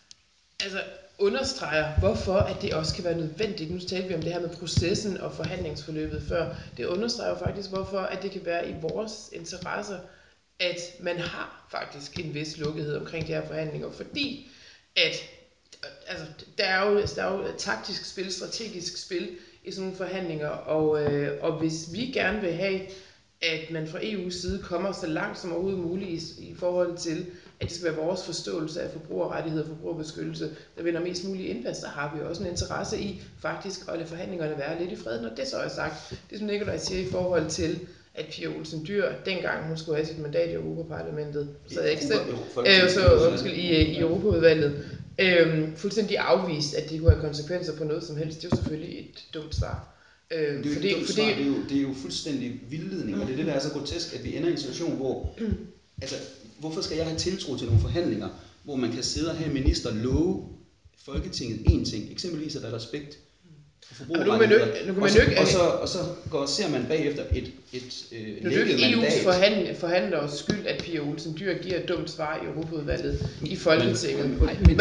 understreger, hvorfor at det også kan være nødvendigt. Nu talte vi om det her med processen og forhandlingsforløbet før. Det understreger jo faktisk, hvorfor at det kan være i vores interesser, at man har faktisk en vis lukkethed omkring de her forhandlinger, fordi at der er jo taktisk spil, strategisk spil i sådan nogle forhandlinger, og hvis vi gerne vil have, at man fra EU's side kommer så langt som overhovedet muligt i forhold til, at det skal være vores forståelse af forbrugerrettigheder og forbrugerbeskyttelse, der vinder mest muligt indpas, så har vi også en interesse i faktisk at lade forhandlingerne være lidt i fred. Når det så er sagt, det som Nikolaj siger i forhold til, at Pia Olsen Dyhr, dengang hun skulle have sit mandat i Europaparlamentet, så jeg ikke selv, i Europaudvalget, fuldstændig afvist, at det kunne have konsekvenser på noget som helst. Det er jo selvfølgelig et dumt svar. Det er jo fuldstændig vildledning, og det er det, der er så grotesk, at vi ender i en situation, hvor hvorfor skal jeg have tiltro til nogle forhandlinger, hvor man kan sidde og have en minister love Folketinget én ting, eksempelvis at der er respekt for forbrugerrettigheder, og så ser man bagefter et lækket mandat. EU's forhandlere skyld, at Pia Olsen Dyhr giver et dumt svar i Europaudvalget i Folketinget. Men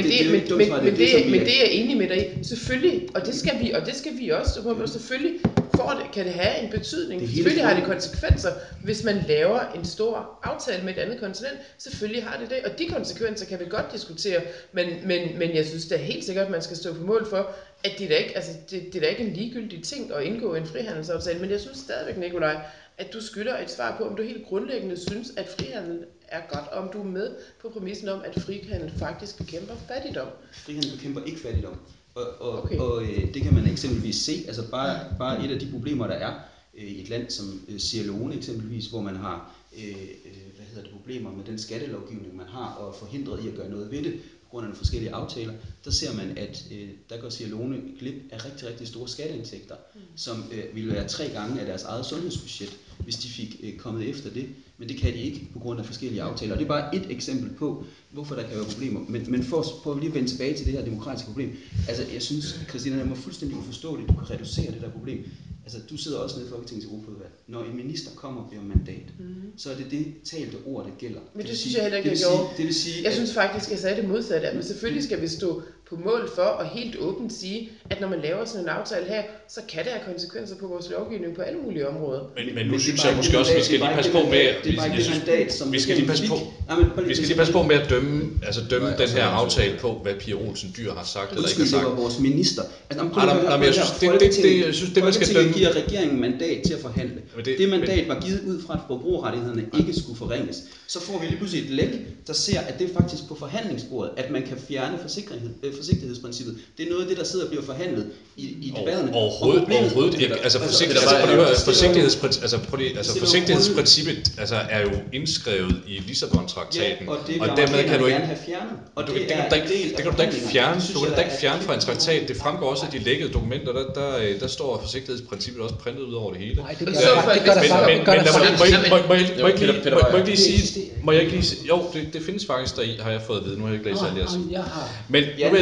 det er jeg enig med dig i. Selvfølgelig, og det skal vi også, selvfølgelig kan det have en betydning. Selvfølgelig har det konsekvenser, hvis man laver en stor aftale med et andet kontinent. Selvfølgelig har det det, og de konsekvenser kan vi godt diskutere, men jeg synes da helt sikkert, at man skal stå på mål for, at det er da ikke en ligegyldig ting at indgå en frihandelsaftale, men jeg synes stadigvæk, Nikolaj, at du skylder et svar på, om du helt grundlæggende synes, at frihandel er godt, og om du er med på præmissen om, at frihandel faktisk bekæmper fattigdom. Frihandel bekæmper ikke fattigdom. Og det kan man eksempelvis se, altså bare et af de problemer, der er i et land som Sierra Leone eksempelvis, hvor man har problemer med den skattelovgivning, man har, og er forhindret i at gøre noget ved det på grund af de forskellige aftaler, der ser man, at der går Sierra Leone glip af rigtig, rigtig store skatteindtægter, som ville være 3 gange af deres eget sundhedsbudget, hvis de fik kommet efter det. Men det kan de ikke på grund af forskellige aftaler. Og det er bare et eksempel på, hvorfor der kan være problemer. Men for lige at vende tilbage til det her demokratiske problem, altså jeg synes, Christina, det må fuldstændig uforståeligt, du kan reducere det der problem. Altså du sidder også nede i Folketingets Europaudvalg. Når en minister kommer og beder om mandat, så er det talte ord, der gælder. Men det synes jeg heller ikke, jeg gjorde. Jeg synes faktisk, jeg sagde det modsatte, at selvfølgelig skal vi stå på mål for og helt åbent sige, at når man laver sådan en aftale her, så kan det have konsekvenser på vores lovgivning på alle mulige områder. Men nu synes jeg måske også, at vi skal lige passe på med, vi skal lige passe på med at dømme den her aftale på, hvad Pia Olsen Dyhr har sagt eller ikke har sagt. Det var vores minister. Jeg synes, det man skal dømme, giver regeringen mandat til at forhandle. Det mandat var givet ud fra, at forbrugerrettighederne ikke skulle forringes. Så får vi lige pludselig et læk, der ser, at det er faktisk på forhandlingsbordet, at man kan fjerne forsigtighedsprincippet. Det er noget af det, der sidder og bliver forhandlet i debatterne. Overhovedet ikke. Altså forsigtighedsprincippet er jo indskrevet i Lissabon-traktaten. Og dermed kan du gerne have fjernet. Og det kan du da ikke fjerne. Du kan da ikke fjerne fra en traktat. Det fremgår også af de lækkede dokumenter. Der står forsigtighedsprincippet også printet ud over det hele. Nej, det Må jeg ikke lige sige, jo, det findes faktisk deri, har jeg fået at vide. Nu har jeg ikke læst alt det. Men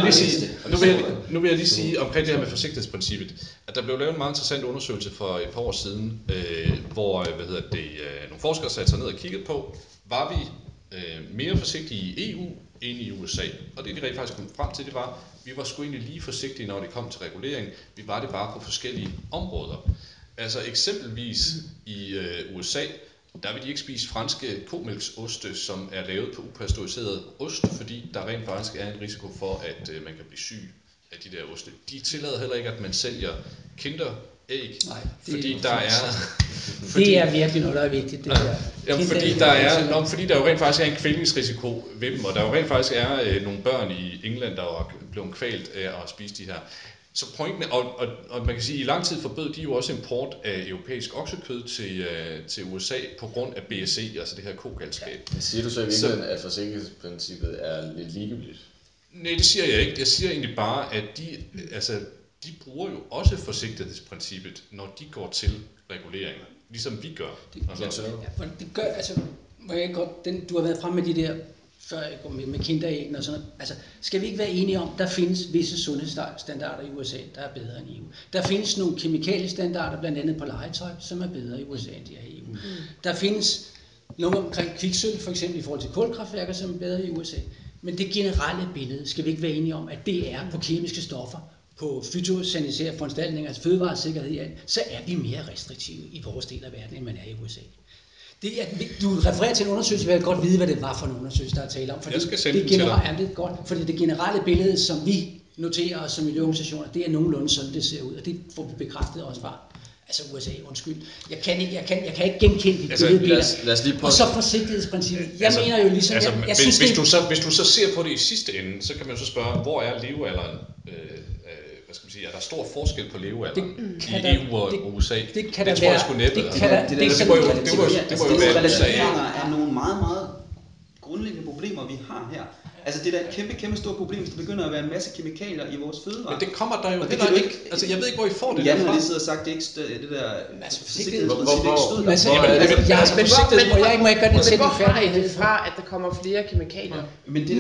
nu vil jeg lige sige omkring det her med forsigtighedsprincippet, at der blev lavet en meget interessant undersøgelse for et par år siden, hvor nogle forskere satte sig ned og kiggede på, var vi mere forsigtige i EU end i USA. Og det de rent faktisk kom frem til, det var, vi var sgu egentlig lige forsigtige, når det kom til regulering. Vi var det bare på forskellige områder. Altså eksempelvis i USA, der vil de ikke spise franske komælksoste, som er lavet på upasteuriseret ost, fordi der rent faktisk er en risiko for, at man kan blive syg af de der oste. De tillader heller ikke, at man sælger kinderæg, fordi der er... Det er virkelig noget, der er vigtigt, det her. Jamen, fordi der jo rent faktisk er en kvælningsrisiko ved dem, og der jo rent faktisk er nogle børn i England, der er blevet kvalt af at spise de her. Så pointen er, og man kan sige, at i lang tid forbød de jo også import af europæisk oksekød til USA på grund af BSE, altså det her kogalskab. Ja. Siger du så i virkeligheden, at forsigtighedsprincippet er lidt ligegyldigt? Nej, det siger jeg ikke. Jeg siger egentlig bare, at de bruger jo også forsigtighedsprincippet, når de går til regulering, ligesom vi gør. Det gør, må jeg godt, du har været frem med de der før jeg går med kinderæggen og sådan noget. Altså, skal vi ikke være enige om, der findes visse sundhedsstandarder i USA, der er bedre end i EU. Der findes nogle kemikaliestandarder, blandt andet på legetøj, som er bedre i USA end de er i EU. Der findes noget omkring kviksølv, for eksempel i forhold til kulkraftværker, som er bedre i USA. Men det generelle billede, skal vi ikke være enige om, at det er på kemiske stoffer, på fytosanitære foranstaltninger, altså fødevaresikkerhed, så er vi mere restriktive i vores del af verden, end man er i USA. Du refererer til en undersøgelse, jeg vil godt vide, hvad det var for en undersøgelse, der er tale om. Fordi det generelle billede, som vi noterer os som miljøorganisationer, det er nogenlunde sådan, det ser ud, og det får vi bekræftet også fra. Altså USA, undskyld. Jeg kan ikke genkende dit billede. Lad os lige prøve. Og så forsigtighedsprincippet. Jeg mener jo ligesom, jeg synes hvis du så ser på det i sidste ende, så kan man så spørge, hvor er levealderen? Er der stor forskel på levealderen i EU og USA? Det kan der være. Tror jeg sgu næppe. Det må jo være USA. Er nogle meget, meget grundlæggende problemer, vi har her. Altså det er da et kæmpe stort problem, hvis der begynder at være en masse kemikalier i vores fødevarer. Men det kommer der jo heller ikke. Altså jeg ved ikke, hvor I får det derfra. Jan har lige siddet og sagt, det er ikke det der forsigtighedsprincip ikke stod der. Må jeg gøre det til hvor har I det fra, at der kommer flere kemikalier? Men det er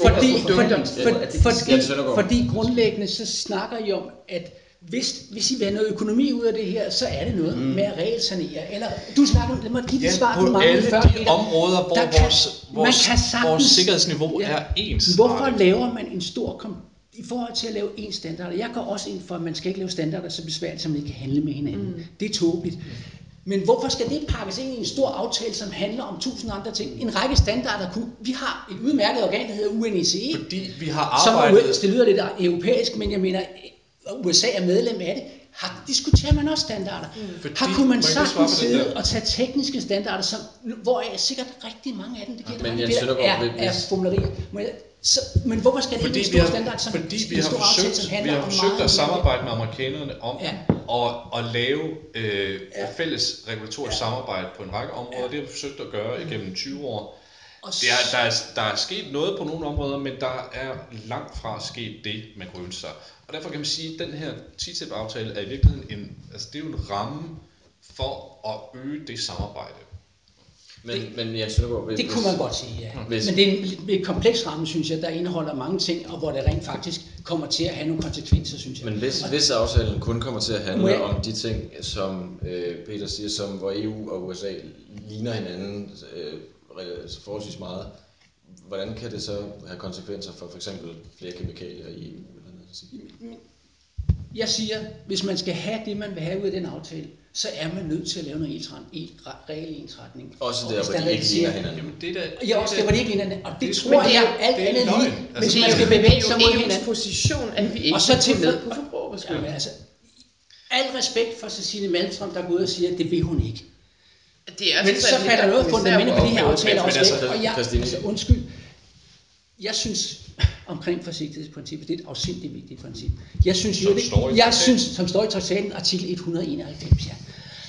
fordi grundlæggende så snakker I om, at hvis I vil have noget økonomi ud af det her, så er det noget med at regelsanere. Eller du snakker om, lad mig give det svar på mange før. På alle de områder, hvor vores sikkerhedsniveau er ens. Hvorfor laver man en stor i forhold til at lave en standard, jeg går også ind for, at man skal ikke lave standarder så besværligt, som man ikke kan handle med hinanden. Det er tåbeligt. Men hvorfor skal det pakkes ind i en stor aftale, som handler om 1000 andre ting? En række standarder. Vi har et udmærket organ, der hedder UNECE. Fordi vi har arbejdet... Det lyder lidt europæisk, men jeg mener, USA er medlem af det. Diskuterer man også standarder? Her kunne man sagtens sidde og tage tekniske standarder, hvor sikkert rigtig mange af dem, det er formulerier. Men hvorfor skal det ikke en stor standard, som vi har forsøgt at samarbejde med amerikanerne om at lave fælles regulatorisk samarbejde på en række områder. Det har vi forsøgt at gøre igennem 20 år. Der er sket noget på nogle områder, men der er langt fra sket det, man kunne ønske sig. Og derfor kan man sige, at den her TTIP-aftale er i virkeligheden det er jo en ramme for at øge det samarbejde. Men Jens Søndergaard, det kunne man godt sige, ja. Men det er en kompleks ramme, synes jeg, der indeholder mange ting, og hvor det rent faktisk kommer til at have nogle konsekvenser, synes jeg. Men hvis aftalen kun kommer til at handle om de ting, som Peter siger, som hvor EU og USA ligner hinanden forholdsvis meget, hvordan kan det så have konsekvenser for f.eks. flere kemikalier i EU? Jeg siger, hvis man skal have det, man vil have ud af den aftale, så er man nødt til at lave noget reel ensretning. Også der, hvor de ikke ligner hinanden. Også der, hvor de ikke ligner hinanden. Og det tror jeg alt andet lige, hvis man skal bevæge sig mod hinanden. Position, at vi ikke skal med på forbrugerbeskyttelse. Altså, al respekt for Cecilie Malmstrøm, der går ud og siger, at det vil hun ikke. Men så falder noget fundament på de her aftaler også væk. Og jeg, undskyld, jeg synes omkring forsigtighedsprincippet, det er et afsindigt vigtigt princip. Jeg synes, som står i traktaten, artikel 191, ja.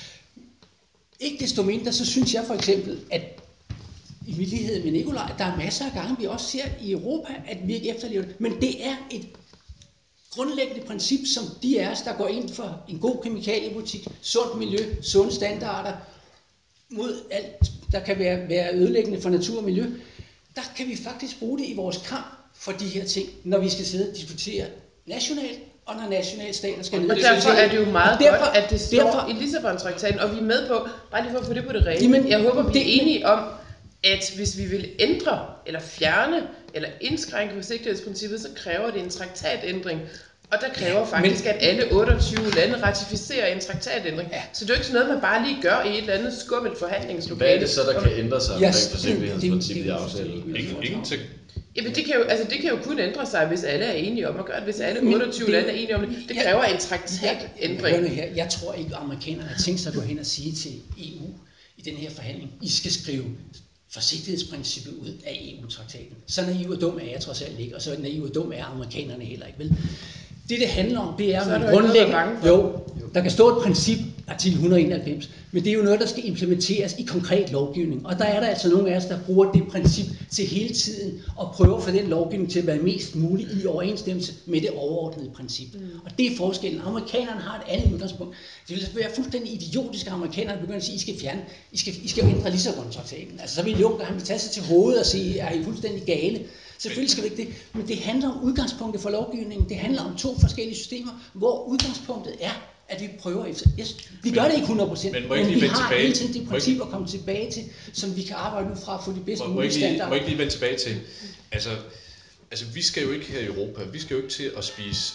Ikke desto mindre, så synes jeg for eksempel, at i lighed med Nikolaj, der er masser af gange, vi også ser i Europa, at vi ikke efterlever det. Men det er et grundlæggende princip, som de af os, der går ind for en god kemikaliebutik, sundt miljø, sunde standarder, mod alt, der kan være ødelæggende for natur og miljø, der kan vi faktisk bruge det i vores kamp for de her ting, når vi skal sidde og diskutere nationalt, og når nationalstater skal ned. Og derfor er det jo meget godt, at det står i Lissabon-traktaten, og vi er med på, bare lige for at få det på det rene. Jeg håber, vi er enige om, at hvis vi vil ændre, eller fjerne, eller indskrænke forsigtighedsprincippet, så kræver det en traktatændring. Og der kræver faktisk, at alle 28 lande ratificerer en traktatændring. Ja. Så det er jo ikke sådan noget, man bare lige gør i et eller andet skummelt forhandlingslokale. Hvad er det så, der kan ændre sig omkring forsigtighedsprincippet i aftalen? Ingenting. Jamen det kan jo kun ændre sig, hvis alle er enige om at gøre det. Hvis alle 28 lande er enige om det. Det kræver en traktatændring. Jeg tror ikke, at amerikanerne har tænkt sig at gå hen og sige til EU i den her forhandling, I skal skrive forsigtighedsprincippet ud af EU-traktaten. Så naiv og dum er jeg trods alt ikke, og så naiv og dum er amerikanerne heller ikke, vel? Det handler om, det er, at man grundlæggende... Der kan stå et princip, artikel 191, men det er jo noget, der skal implementeres i konkret lovgivning. Og der er der altså nogle af os, der bruger det princip til hele tiden og prøver for den lovgivning til at være mest muligt i overensstemmelse med det overordnede princip. Og det er forskellen. Amerikanerne har et andet udgangspunkt. Det vil være fuldstændig idiotisk, at amerikanerne begynder at sige, I skal ændre Lissabon-traktaten. Altså så vil Juncker, han vil tage sig til hovedet og sige, er I fuldstændig gale? Selvfølgelig skal vi ikke det, men det handler om udgangspunktet for lovgivningen. Det handler om to forskellige systemer, hvor udgangspunktet er, at vi prøver efter. Vi gør det ikke 100%, men vi har hele tiden det princip at komme tilbage til, som vi kan arbejde ud fra at få de bedste mulige standarder. Må jeg ikke lige vende tilbage til? Altså vi skal jo ikke her i Europa, vi skal jo ikke til at spise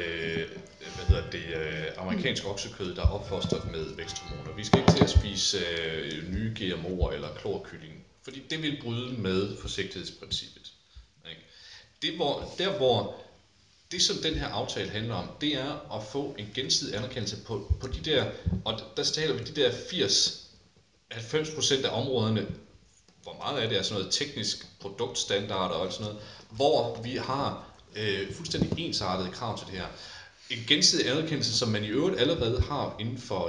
amerikansk oksekød, der er opfostret med væksthormoner. Vi skal ikke til at spise nye GMO'er eller klorkylling, fordi det vil bryde med forsigtighedsprincippet. Det som den her aftale handler om, det er at få en gensidig anerkendelse på de der, og der taler vi de der 90% af områderne, hvor meget af det er sådan noget teknisk produktstandarder og sådan noget, hvor vi har fuldstændig ensartede krav til det her. En gensidig anerkendelse, som man i øvrigt allerede har inden for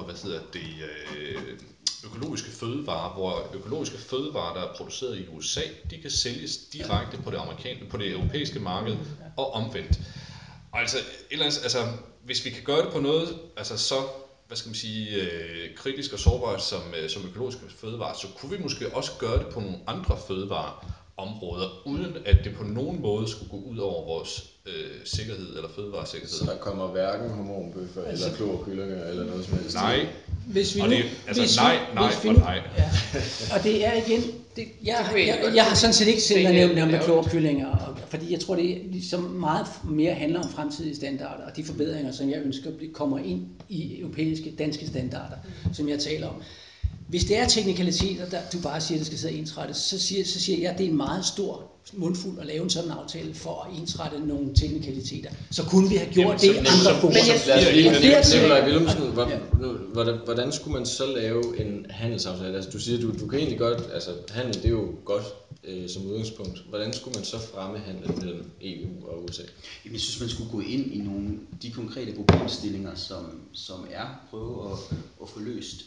økologiske fødevarer, hvor økologiske fødevarer, der er produceret i USA, de kan sælges direkte på det europæiske marked og omvendt. Og altså, hvis vi kan gøre det på noget, altså så, kritisk og sårbart som økologiske fødevarer, så kunne vi måske også gøre det på nogle andre fødevareområder, uden at det på nogen måde skulle gå ud over vores sikkerhed eller fødevaresikkerhed. Så der kommer hverken hormonbøffer eller klorkyllinger eller noget som helst? Nej. Hvis vi og nu, det, altså hvis nej, vi, nej hvis vi og nu, nej. Ja. Og det er igen, jeg har sådan set ikke selv nævnt det her med klorkyllinger, fordi jeg tror, det er ligesom meget mere handler om fremtidige standarder, og de forbedringer, som jeg ønsker, kommer ind i europæiske, danske standarder, som jeg taler om. Hvis det er teknikaliteter, der du bare siger, at det skal sidde ensrettet, så siger jeg, at det er en meget stor mundfuld at lave en sådan aftale for at ensrette nogle teknikaliteter. Så kunne vi have gjort det andre forum. Nikolaj Villumsen, hvordan skulle man så lave en handelsaftale? Altså, du siger, du kan egentlig godt, altså handel det er jo godt som udgangspunkt. Hvordan skulle man så fremme handel mellem EU og USA? Jeg synes, man skulle gå ind i nogle de konkrete problemstillinger, som er prøve at få løst.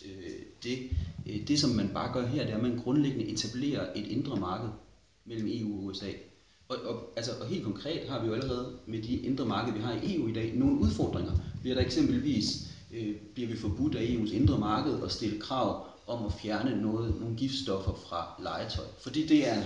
Det, som man bare gør her, det er, at man grundlæggende etablerer et indre marked mellem EU og USA. Og helt konkret har vi jo allerede med de indre marked, vi har i EU i dag, nogle udfordringer. Bliver der eksempelvis bliver vi forbudt af EU's indre marked at stille krav om at fjerne nogle giftstoffer fra legetøj. Fordi det er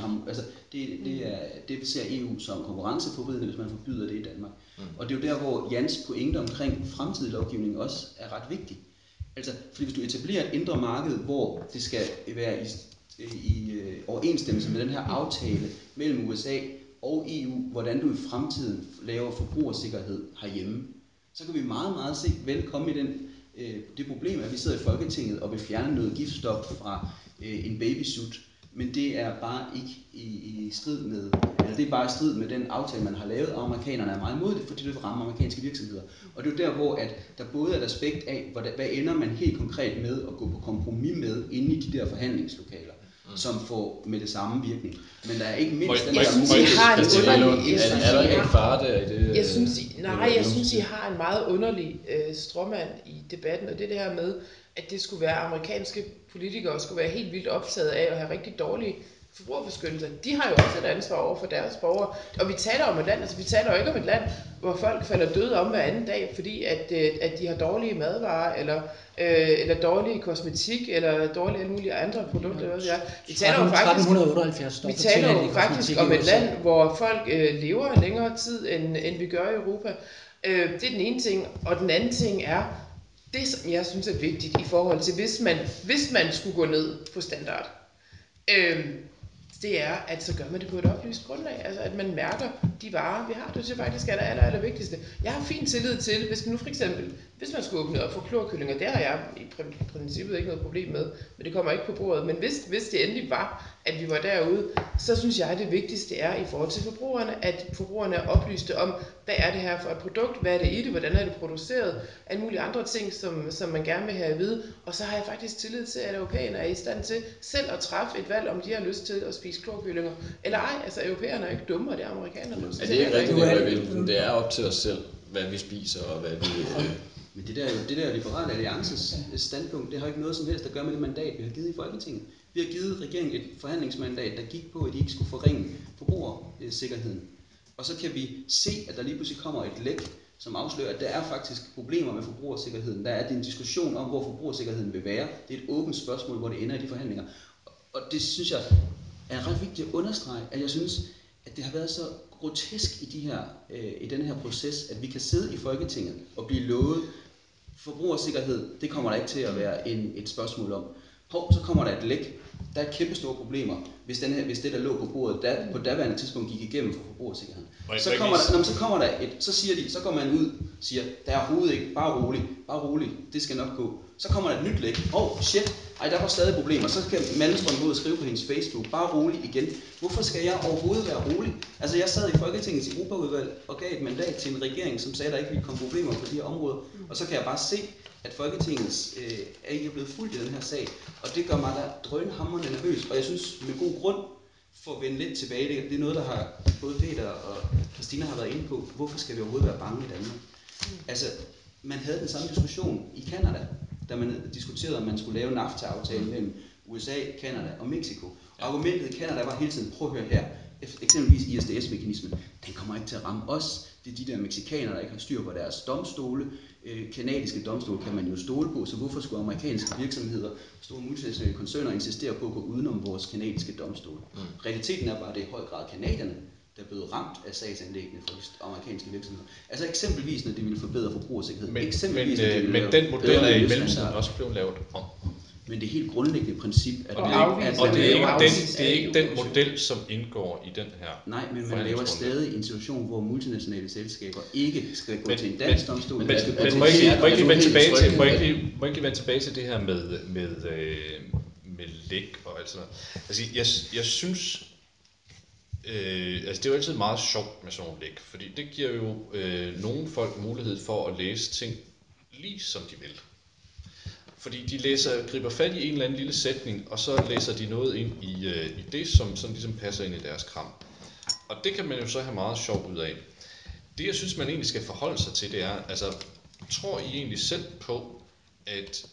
det ser EU som konkurrenceforvridende, hvis man forbyder det i Danmark. Og det er jo der, hvor Jans pointe omkring fremtidig lovgivning også er ret vigtig. Altså, fordi hvis du etablerer et indre marked, hvor det skal være i overensstemmelse med den her aftale mellem USA og EU, hvordan du i fremtiden laver forbrugersikkerhed herhjemme, så kan vi meget, meget vel komme i det problem, at vi sidder i Folketinget og vil fjerne noget giftstof fra en babysuit, men det er bare ikke i strid med, eller det er bare i strid med den aftale, man har lavet, og amerikanerne er meget imod det, fordi det vil ramme amerikanske virksomheder. Og det er jo der, hvor at der både er et aspekt af, hvad ender man helt konkret med at gå på kompromis med inde i de der forhandlingslokaler, som får med det samme virkning. Men der er ikke mindst den der mulighed. Er der ikke en fare der i det? Jeg synes, I har en meget underlig stråmand i debatten, og det her med, at det skulle være amerikanske politikere, skulle være helt vildt optaget af at have rigtig dårlige forbrugerbeskyttelse. De har jo også et ansvar over for deres borgere. Og vi taler om et land, altså vi taler jo ikke om et land, hvor folk falder døde om hver anden dag, fordi at de har dårlige madvarer, eller dårlig kosmetik, eller dårlige alle mulige andre produkter. Vi taler jo faktisk om et land, hvor folk lever længere tid, end vi gør i Europa. Det er den ene ting. Og den anden ting er, det som jeg synes er vigtigt i forhold til, hvis man skulle gå ned på standard, det er, at så gør man det på et oplyst grundlag. Altså, at man mærker de varer, vi har. Det synes jeg faktisk er det aller vigtigste. Jeg har fin tillid til, hvis man nu for eksempel, hvis man skulle åbne op for klorkyllinger, der har jeg i princippet ikke noget problem med, men det kommer ikke på bordet. Men hvis det endelig var, at vi var derude, så synes jeg, at det vigtigste er i forhold til forbrugerne, at forbrugerne er oplyste om, hvad er det her for et produkt, hvad er det i det, hvordan er det produceret, alle mulige andre ting, som man gerne vil have at vide. Og så har jeg faktisk tillid til, at europæerne er i stand til selv at træffe et valg, om de har lyst til at spise klorkyllinger. Eller ej, altså europæerne er ikke dumme, og det er amerikanerne. Er det ikke rigtigt, det er op til os selv, hvad vi spiser og hvad vi... Men det der Liberale Alliances standpunkt, det har ikke noget som helst at gøre med det mandat, vi har givet i Folketinget. Vi har givet regeringen et forhandlingsmandat, der gik på, at de ikke skulle forringe forbrugersikkerheden. Og så kan vi se, at der lige pludselig kommer et læk, som afslører, at der er faktisk problemer med forbrugersikkerheden. Der er en diskussion om, hvor forbrugersikkerheden vil være. Det er et åbent spørgsmål, hvor det ender i de forhandlinger. Og det synes jeg er ret vigtigt at understrege, at jeg synes, at det har været så grotesk i den her proces, at vi kan sidde i Folketinget og blive lovet forbrugersikkerhed. Det kommer der ikke til at være et spørgsmål om. Så kommer der et læk. Der er kæmpe store problemer, hvis det der lå på bordet på daværende tidspunkt gik igennem for forbrugersikkerheden. Så går man ud og siger, der er overhovedet ikke, bare rolig, det skal nok gå. Så kommer der et nyt læk. Der var stadig problemer. Så skal Malmstrøm gå ud og skrive på hendes Facebook, bare rolig igen. Hvorfor skal jeg overhovedet være rolig? Altså jeg sad i Folketingets Europaudvalg og gav et mandat til en regering, som sagde, at der ikke ville komme problemer på de her områder. Og så kan jeg bare se, at Folketingets er ikke blevet fuldt i den her sag. Og det gør mig da drønhamrende nervøs. Og jeg synes med god grund, for at vende lidt tilbage, det er noget, der har både Peter og Christina har været inde på. Hvorfor skal vi overhovedet være bange i Danmark? Altså, man havde den samme diskussion i Canada, da man diskuterede, om man skulle lave en NAFTA-aftale mellem USA, Canada og Mexico. Argumentet i Canada var hele tiden, prøv at høre her, eksempelvis ISDS-mekanismen, den kommer ikke til at ramme os. Det er de der mexikanere, der ikke har styr på deres domstole. Kanadiske domstole kan man jo stole på, så hvorfor skulle amerikanske virksomheder, store multinationale koncerner insistere på at gå udenom vores kanadiske domstole? Realiteten er bare, at det er i høj grad kanadierne, der er blevet ramt af sagsanlæggene fra de amerikanske virksomheder. Altså eksempelvis, når de ville forbedre forbrugersikkerhed. Men Den model er i mellemtiden også blevet lavet om. Men det helt grundlæggende princip, at det er ikke den model, som indgår i den her. Nej, men man laver stadig en situation, hvor multinationale selskaber ikke skal gå til en dansk domstol. Men må jeg ikke vende tilbage til det her med læk og alt sådan noget. Altså, jeg synes, det er jo altid meget sjovt med sådan nogle læk, fordi det giver jo nogle folk mulighed for at læse ting lige som de vil. Fordi de griber fat i en eller anden lille sætning, og så læser de noget ind i det, som sådan ligesom passer ind i deres kram. Og det kan man jo så have meget sjovt ud af. Det jeg synes, man egentlig skal forholde sig til, det er, altså, tror I egentlig selv på, at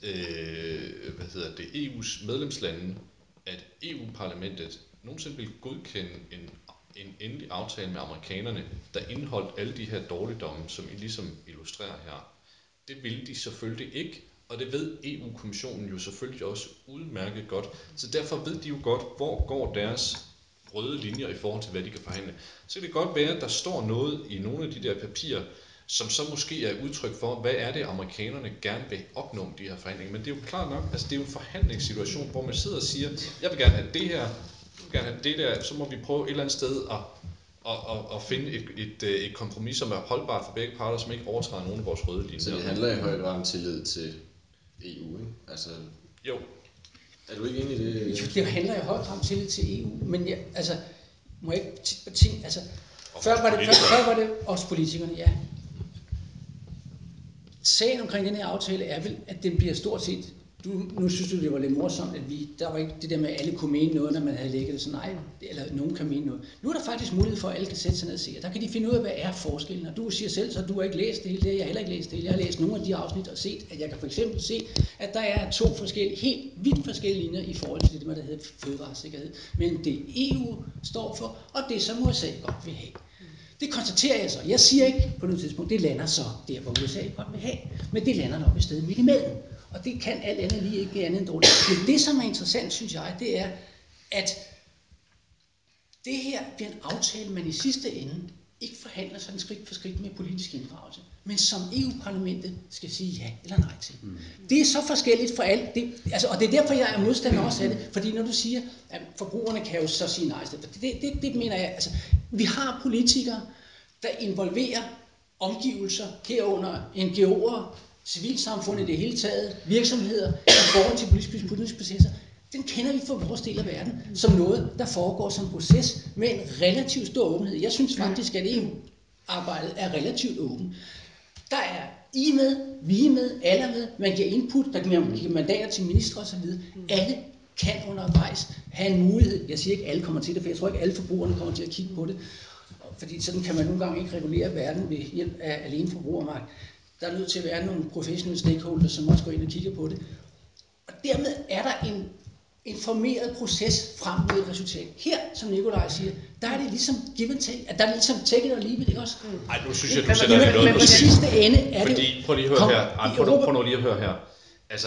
EU's medlemslande, at EU-parlamentet nogensinde vil godkende en endelig aftale med amerikanerne, der indeholdt alle de her dårligdomme, som I ligesom illustrerer her? Det vil de selvfølgelig ikke. Og det ved EU-kommissionen jo selvfølgelig også udmærket godt. Så derfor ved de jo godt, hvor går deres røde linjer i forhold til, hvad de kan forhandle. Så kan det godt være, at der står noget i nogle af de der papirer, som så måske er udtryk for, hvad er det, amerikanerne gerne vil opnå med de her forhandlinger. Men det er jo klart nok, altså det er jo en forhandlingssituation, hvor man sidder og siger, jeg vil gerne have det her, jeg vil gerne have det der, så må vi prøve et eller andet sted at finde et kompromis, som er holdbart for begge parter, som ikke overtræder nogen af vores røde linjer. Så det handler i høj grad om tillid til EU, ikke? Altså, jo. Er du ikke enig i det? Det handler i høj grad om tillid til EU, men må jeg ikke tænke, før var det os politikerne, ja. Sagen omkring den her aftale er vel, at den bliver stort set, nu synes du, det var lidt morsomt, at der var ikke det der med, at alle kunne mene noget, når man havde lægget det, så nej, eller nogen kan mene noget. Nu er der faktisk mulighed for, at alle kan sætte sig ned og se, og der kan de finde ud af, hvad er forskellen. Og du siger selv, så du har ikke læst det hele, det har jeg heller ikke læst det hele. Jeg har læst nogle af de afsnit og set, at jeg kan for eksempel se, at der er to helt vidt forskellige linjer i forhold til det, der hedder fødevaresikkerhed. Men det EU står for, og det som USA godt vil have. Det konstaterer jeg så. Jeg siger ikke på noget tidspunkt, det lander så der, hvor USA godt vil have, men det lander nok et sted midt imellem. Og det kan alt andet lige ikke blive andet end dårligt. Men det, som er interessant, synes jeg, det er, at det her bliver en aftale, man i sidste ende ikke forhandler sådan skridt for skridt med politisk inddragelse, men som EU-parlamentet skal sige ja eller nej til. Det er så forskelligt for alt. Og det er derfor, jeg er modstander også af det, fordi når du siger, at forbrugerne kan jo så sige nej til det mener jeg, altså, vi har politikere, der involverer omgivelser herunder NGO'er, civilsamfundet i det hele taget, virksomheder i forhold til politiske processer. Den kender vi fra vores del af verden som noget, der foregår som proces med en relativt stor åbenhed. Jeg synes faktisk, at EU-arbejdet er relativt åbent. Der er I med, vi er med, alle er med, man giver input, der giver mandater til ministre osv. Alle kan undervejs have en mulighed. Jeg siger ikke, at alle kommer til det, for jeg tror ikke, at alle forbrugerne kommer til at kigge på det. Fordi sådan kan man nogle gange ikke regulere verden ved hjælp af alene forbrugermagt. Der er nødt til at være nogle professionelle stakeholders, som også går ind og kigger på det. Og dermed er der en informeret proces frem mod et resultat. Her, som Nikolaj siger, der er det ligesom give and take, at der er ligesom take it or leave it, ikke også? Nej, nu synes jeg, du sætter det noget på spil. Men sidste ende er det... Fordi, prøv lige at høre her. Prøv nu lige at høre her. Altså,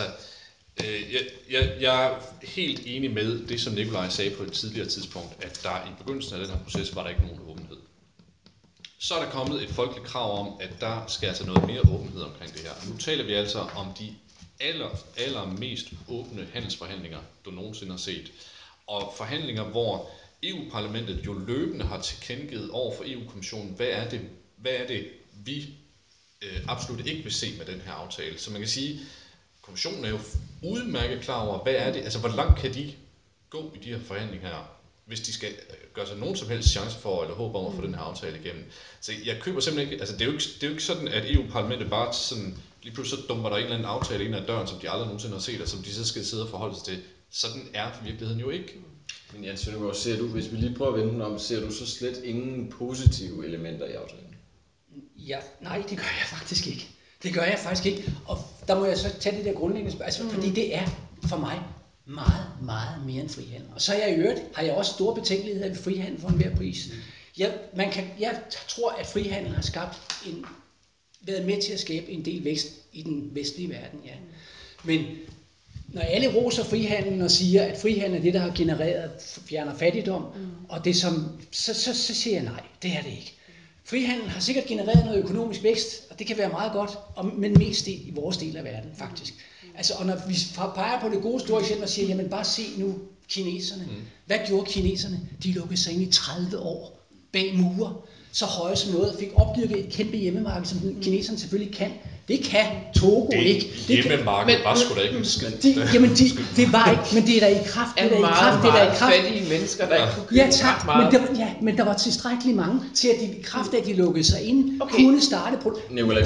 jeg er helt enig med det, som Nikolaj sagde på et tidligere tidspunkt, at der i begyndelsen af den her proces var der ikke nogen åbenhed. Så er der kommet et folkeligt krav om, at der skal altså noget mere åbenhed omkring det her. Nu taler vi altså om de allermest åbne handelsforhandlinger, du nogensinde har set. Og forhandlinger, hvor EU-parlamentet jo løbende har tilkendegivet over for EU-kommissionen, hvad er det vi absolut ikke vil se med den her aftale. Så man kan sige, kommissionen er jo udmærket klar over, hvad er det, altså hvor langt kan de gå i de her forhandlinger her, hvis de skal gøre sig nogen som helst chance for, eller håb om at få den her aftale igennem. Så jeg køber simpelthen ikke, altså det er jo ikke sådan, at EU-parlamentet bare sådan, lige pludselig så dumper der en eller anden aftale ind ad døren, som de aldrig nogensinde har set, og som de så skal sidde og forholde sig til. Sådan er virkeligheden jo ikke. Men Jan Søndergaard, ser du, hvis vi lige prøver at vende den om, ser du så slet ingen positive elementer i aftalen? Ja, nej, det gør jeg faktisk ikke. Det gør jeg faktisk ikke. Og der må jeg så tage det der grundlæggende spørgsmål, fordi det er for mig meget, meget mere end frihandel. Og så har jeg også store betænkeligheder ved frihandel for enhver pris. Jeg tror, at frihandel har været med til at skabe en del vækst i den vestlige verden, ja. Men når alle roser frihandlen og siger, at frihandel er det, der har genereret, fjerner fattigdom, og det som, så siger jeg nej, det er det ikke. Frihandel har sikkert genereret noget økonomisk vækst, og det kan være meget godt, men mest i vores del af verden, faktisk. Altså, og når vi peger på det gode store eksempel og siger, jamen bare se nu kineserne. Hvad gjorde kineserne? De lukkede sig ind i 30 år bag mure, så høje som noget, fik opdyrket et kæmpe hjemmemarked, som kineserne selvfølgelig kan. Det kan Togo ikke. Hjemmemarkedet var sgu da ikke en skid. Det var ikke, men det er der i kraft. Det er meget fattige mennesker, der ikke kunne købe ret meget. Men der var tilstrækkeligt mange til, at de i kraft af, at de lukkede sig ind, kunne starte på...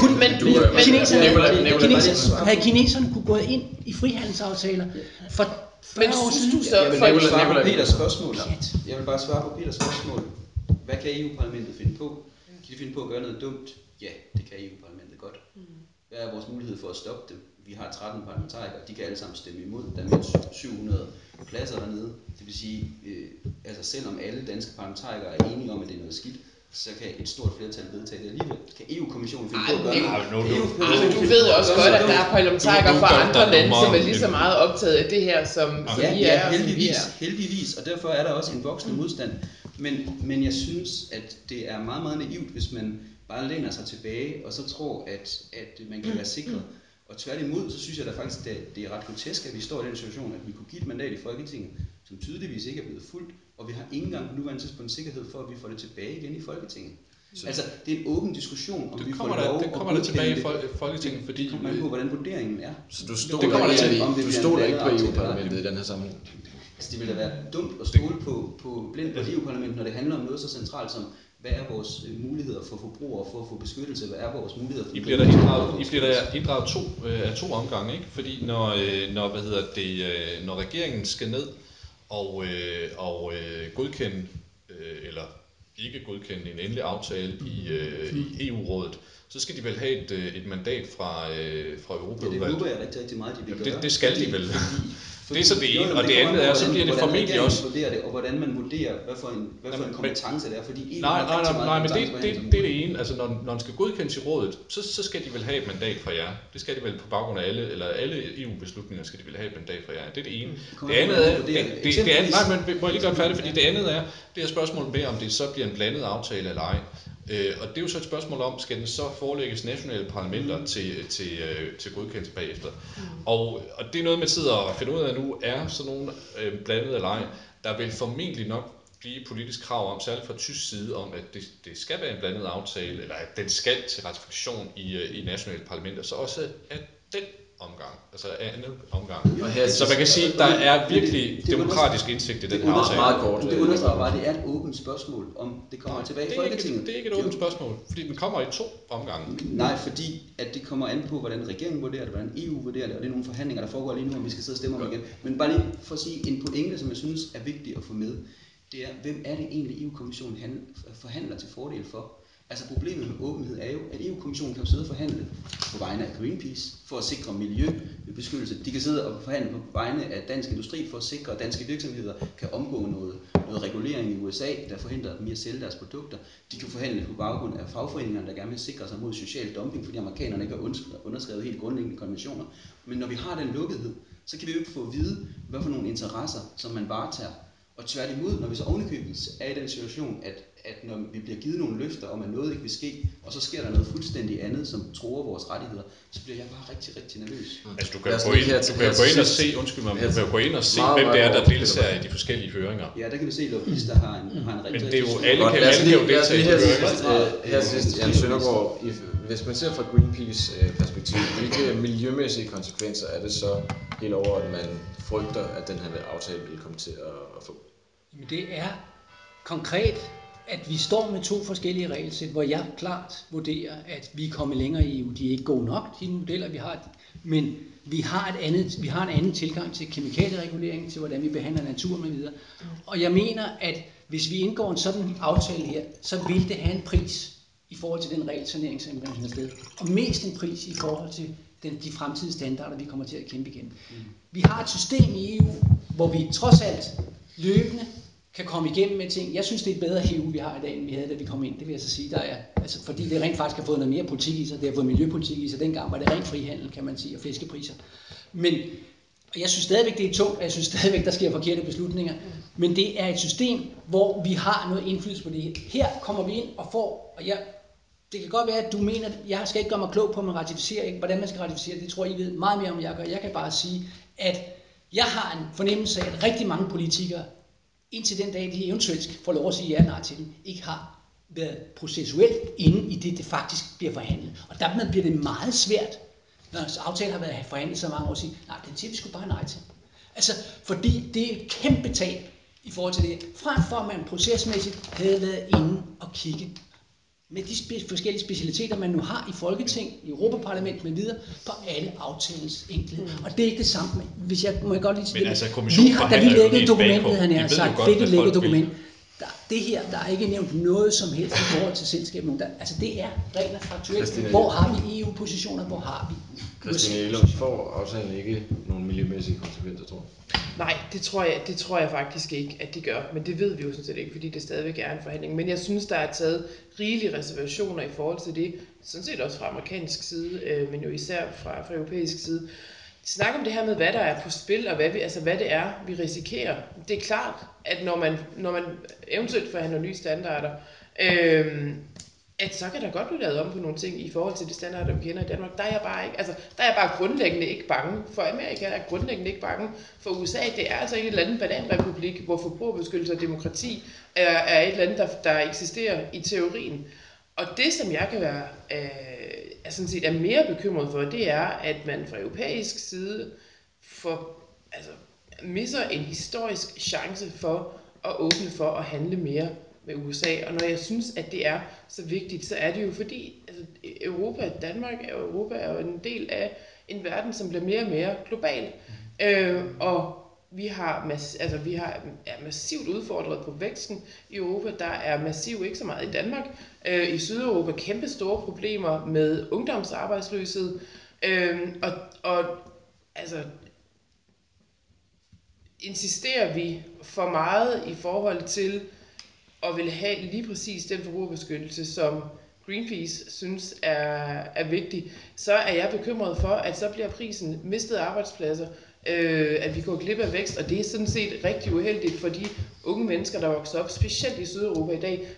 Havde kineserne kunne gå ind i frihandelsaftaler for 40 år siden? Jeg vil bare svare på Peters spørgsmål. Hvad kan EU-parlamentet finde på? Kan de finde på at gøre noget dumt? Ja, det kan EU-parlamentet godt. Hvad er vores mulighed for at stoppe dem? Vi har 13 parlamentarikere, de kan alle sammen stemme imod. Der er mindst 700 pladser dernede. Det vil sige, altså selvom alle danske parlamentarikere er enige om, at det er noget skidt, så kan et stort flertal vedtage det alligevel. Kan EU-kommissionen finde på at gøre det? Du ved også godt, at der er parlamentarikere fra andre lande, som er lige så meget optaget af det her, som vi er. Heldigvis, og derfor er der også en voksende modstand. Men jeg synes, at det er meget, meget naivt, hvis man bare læner sig tilbage, og så tror, at man kan være sikret. Og tværtimod, så synes jeg da faktisk, at det er ret grotesk, at vi står i den situation, at vi kunne give et mandat i Folketinget, som tydeligvis ikke er blevet fuldt, og vi har ikke engang på nuværende tidspunkt sikkerhed for, at vi får det tilbage igen i Folketinget. Altså, det er en åben diskussion, om vi får lov det kommer der tilbage i Folketinget, fordi... Det kommer på, hvordan vurderingen er. Så du stoler ikke på EU-parlamentet i den her sammenhæng? Altså, det ville da være dumt at stole på blindt på EU-parlamentet, når det handler om noget så centralt som, hvad er vores muligheder for forbrugere for at få beskyttelse? Hvad er vores muligheder for... I bliver der inddraget af to omgange, ikke? Fordi når regeringen skal ned og godkende eller ikke godkende en endelig aftale i EU-rådet, så skal de vel have et mandat fra Europaudvalget. Ja, det håber jeg rigtig meget, de vil gøre. Det skal de vel. Det er så det ene, og det andet er, så bliver det formentlig også... Og hvordan man vurderer, hvad for en kompetence det er, fordi EU Nej, men det er det ene. Altså, når man skal godkendes i rådet, så skal de vel have et mandat fra jer. Det skal de vel på baggrund af alle EU-beslutninger, skal de vel have et mandat fra jer. Det er det ene. Det andet er... Nej, men må jeg lige gøre færdigt, fordi det andet er, det er spørgsmålet med, om det så bliver en blandet aftale eller ej. Og det er jo så et spørgsmål om, skal den så forelægges nationale parlamenter til godkendelse bagefter. Og det er noget, man sidder og finder ud af nu, er sådan nogle blandet eller ej. Der vil formentlig nok blive politisk krav om, særligt fra tysk side, om at det skal være en blandet aftale, eller at den skal til ratifikation i nationale parlamenter, så også at den omgang, altså anden omgang. Så man kan sige, at der er virkelig demokratisk indsigt i den her aftale. Det understreger bare, at det er et åbent spørgsmål, om det kommer tilbage i Folketinget. Det er ikke et åbent spørgsmål, fordi den kommer i 2 omgange. Nej, fordi at det kommer an på, hvordan regeringen vurderer det, hvordan EU vurderer det, og det er nogle forhandlinger, der foregår lige nu, om vi skal sidde og stemme om igen. Men bare lige for at sige en pointe, som jeg synes er vigtig at få med, det er, hvem er det egentlig EU-kommissionen forhandler til fordel for? Altså problemet med åbenhed er jo, at EU-kommissionen kan sidde og forhandle på vegne af Greenpeace for at sikre miljøbeskyttelse. De kan sidde og forhandle på vegne af dansk industri for at sikre, at danske virksomheder kan omgå noget regulering i USA, der forhindrer dem i at sælge deres produkter. De kan forhandle på baggrund af fagforeningerne, der gerne vil sikre sig mod social dumping, fordi amerikanerne ikke har underskrevet helt grundlæggende konventioner. Men når vi har den lukkethed, så kan vi jo ikke få at vide, hvad for nogle interesser, som man varetager. Og tværtimod, når vi så ovenikøbet er i den situation, at når vi bliver givet nogle løfter om, at noget ikke vil ske, og så sker der noget fuldstændig andet, som truer vores rettigheder, så bliver jeg bare rigtig, rigtig nervøs. Altså du kan gå ind og se, hvem det er, der deltager i de forskellige høringer. Ja, der kan vi se, at lobbyister har en rigtig... Men det er jo alle kan jo deltage i de høringer. Her sidst, Jan Søndergaard, hvis man ser fra Greenpeace perspektiv, hvilke miljømæssige konsekvenser er det så helt over, at man frygter, at den her aftale vil komme til at få? Men det er konkret, at vi står med 2 forskellige regelsæt, hvor jeg klart vurderer, at vi er kommet længere i EU. De er ikke gode nok, de modeller, vi har, men vi har en anden tilgang til kemikalieregulering, til hvordan vi behandler natur med videre. Og jeg mener, at hvis vi indgår en sådan aftale her, så vil det have en pris i forhold til den regelsanering, som vi har sted. Og mest en pris i forhold til de fremtidige standarder, vi kommer til at kæmpe igennem. Vi har et system i EU, hvor vi trods alt løbende kan komme igennem med ting. Jeg synes, det er et bedre EU, vi har i dag, end vi havde, da vi kom ind. Det vil jeg så sige, der er. Altså, fordi det rent faktisk har fået noget mere politik i sig. Det har fået miljøpolitik i sig. Dengang var det rent frihandel, kan man sige, og fiskepriser. Men Og jeg synes stadigvæk, det er tungt, og jeg synes stadigvæk, der sker forkerte beslutninger. Men det er et system, hvor vi har noget indflydelse på det. Her kommer vi ind og får, og det kan godt være, at du mener, at jeg skal ikke gøre mig klog på, at man ratificerer ikke, hvordan man skal ratificere. Det tror jeg, I ved meget mere om, jeg gør. Jeg kan bare sige, at jeg har en fornemmelse af, at rigtig mange politikere, indtil den dag, de eventuelt får lov at sige ja nej til dem, ikke har været processuelt inde i det faktisk bliver forhandlet. Og dermed bliver det meget svært, når aftalen har været forhandlet så mange år, at sige, nej, den siger vi skulle bare nej til. Altså, fordi det er et kæmpe tab i forhold til det. Frem for at man procesmæssigt havde været inde og kigge med de forskellige specialiteter, man nu har i Folketing, i Europaparlament med videre, på alle aftalens enkelte. Og det er ikke det samme. Hvis jeg må godt lige sige det. Altså, vi har, da vi lægger dokumentet, han har sagt, fik et lægget dokument. Det her, der er ikke nævnt noget som helst i forhold til selskabet. Altså det er rent faktuelt. Hvor har vi EU-positioner, hvor har vi Christine Egelund, får aftalen ikke nogen miljømæssige konsekvenser, tror jeg? Nej, det tror jeg faktisk ikke, at de gør. Men det ved vi jo sådan set ikke, fordi det stadigvæk er en forhandling. Men jeg synes, der er taget rigelige reservationer i forhold til det. Sådan set også fra amerikansk side, men jo især fra europæisk side. Snak om det her med, hvad der er på spil, og hvad det er, vi risikerer. Det er klart, at når man eventuelt forhandler nye standarder, at så kan der godt blive lavet om på nogle ting i forhold til de standarder, vi kender i Danmark. Der er jeg bare grundlæggende ikke bange for Amerika, der er grundlæggende ikke bange for USA. Det er altså ikke et eller andet bananrepublik, hvor forbrugerbeskyttelse og demokrati er et eller andet, der eksisterer i teorien. Og det, som jeg kan være sådan set er mere bekymret for, det er, at man fra europæisk side misser en historisk chance for at åbne for at handle mere med USA. Og når jeg synes, at det er så vigtigt, så er det jo fordi, Danmark og Europa er jo en del af en verden, som bliver mere og mere global. Og vi er massivt udfordret på væksten i Europa. Der er massivt, ikke så meget i Danmark. I Sydeuropa kæmpe store problemer med ungdomsarbejdsløshed. Insisterer vi for meget i forhold til at vil have lige præcis den forbrugerbeskyttelse, som Greenpeace synes er vigtig, så er jeg bekymret for, at så bliver prisen mistede arbejdspladser, at vi går glip af vækst, og det er sådan set rigtig uheldigt for de unge mennesker, der vokser op, specielt i Sydeuropa i dag,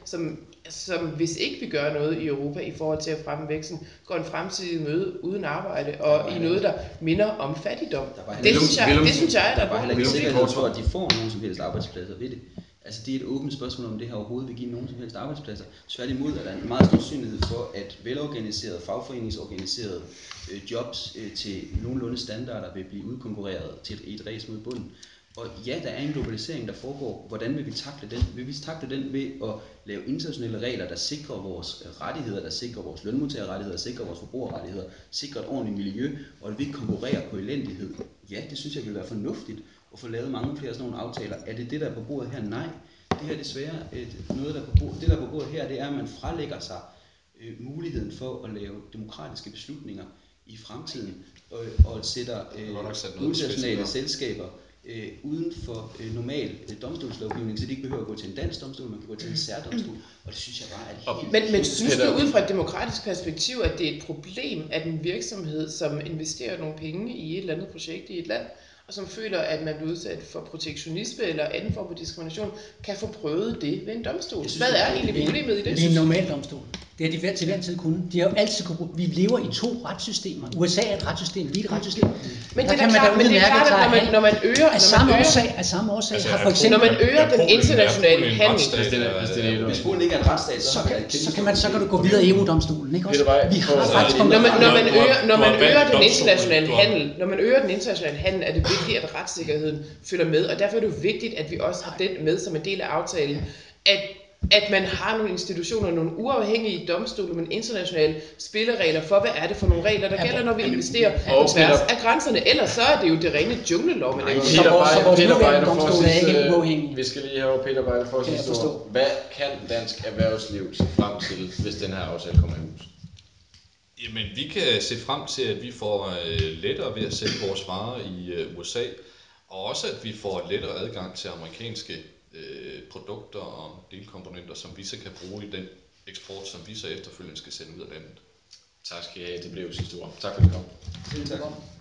som hvis ikke vi gør noget i Europa i forhold til at fremme væksten, går en fremtidig møde uden arbejde, og i noget, der minder om fattigdom. Det synes jeg, der var heller ikke sikkerhed for, at de får nogen som helst arbejdspladser ved det. Altså det er et åbent spørgsmål, om det her overhovedet vil give nogen som helst arbejdspladser. Tværtimod er der en meget stor synlighed for, at velorganiserede, fagforeningsorganiserede jobs til nogenlunde standarder vil blive udkonkurreret til et ræs mod bunden. Og ja, der er en globalisering, der foregår. Hvordan vil vi takle den? Vil vi takle den ved at lave internationale regler, der sikrer vores rettigheder, der sikrer vores lønmodtagerrettigheder, der sikrer vores forbrugerrettigheder, sikrer et ordentligt miljø, og at vi ikke konkurrerer på elendighed? Ja, det synes jeg vil være fornuftigt at få lavet mange flere sådan nogle aftaler. Er det det, der er på bordet her? Nej. Det her er desværre noget, der er på bordet. Det, der er på bordet her, det er, at man fralægger sig muligheden for at lave demokratiske beslutninger i fremtiden, og sætter multinationale selskaber uden for normal domstolslovgivning, så de ikke behøver at gå til en dansk domstol, man kan gå til en særdomstol, og det synes jeg bare er helt... Men synes du ud fra et demokratisk perspektiv, at det er et problem, at en virksomhed, som investerer nogle penge i et eller andet projekt i et land, og som føler, at man bliver udsat for protektionisme eller anden form for diskrimination, kan få prøvet det ved en domstol? Hvad er egentlig problemet i det? Det er en normal domstol. Det har de til hver tid kunne. De har jo altid kunne. Vi lever i 2 retssystemer. USA er et retssystem, vi er et retssystem. Men det er klart, at når man øger... Af samme årsag har for eksempel... Når man øger den internationale handel... Hvis Polen ikke er en retsstat, så kan du gå videre i EU-domstolen, ikke også? Vi har faktisk... Når man øger den internationale handel, er det vigtigt, at retssikkerheden følger med, og derfor er det vigtigt, at vi også har den med som en del af aftalen, at man har nogle institutioner, nogle uafhængige domstole, med internationale spilleregler for, hvad er det for nogle regler, der gælder, når vi investerer på tværs af grænserne. Ellers så er det jo det rene junglelov, men vi skal lige have Peter Beider for at forstå, hvad kan dansk erhvervsliv se frem til, hvis den her aftale kommer i hus? Jamen, vi kan se frem til, at vi får lettere ved at sælge vores varer i USA, og også at vi får lettere adgang til amerikanske produkter og delkomponenter, som vi så kan bruge i den eksport, som vi så efterfølgende skal sende ud af landet. Tak skal I have. Det blev jo sidste ord. Tak for det kom. Tak.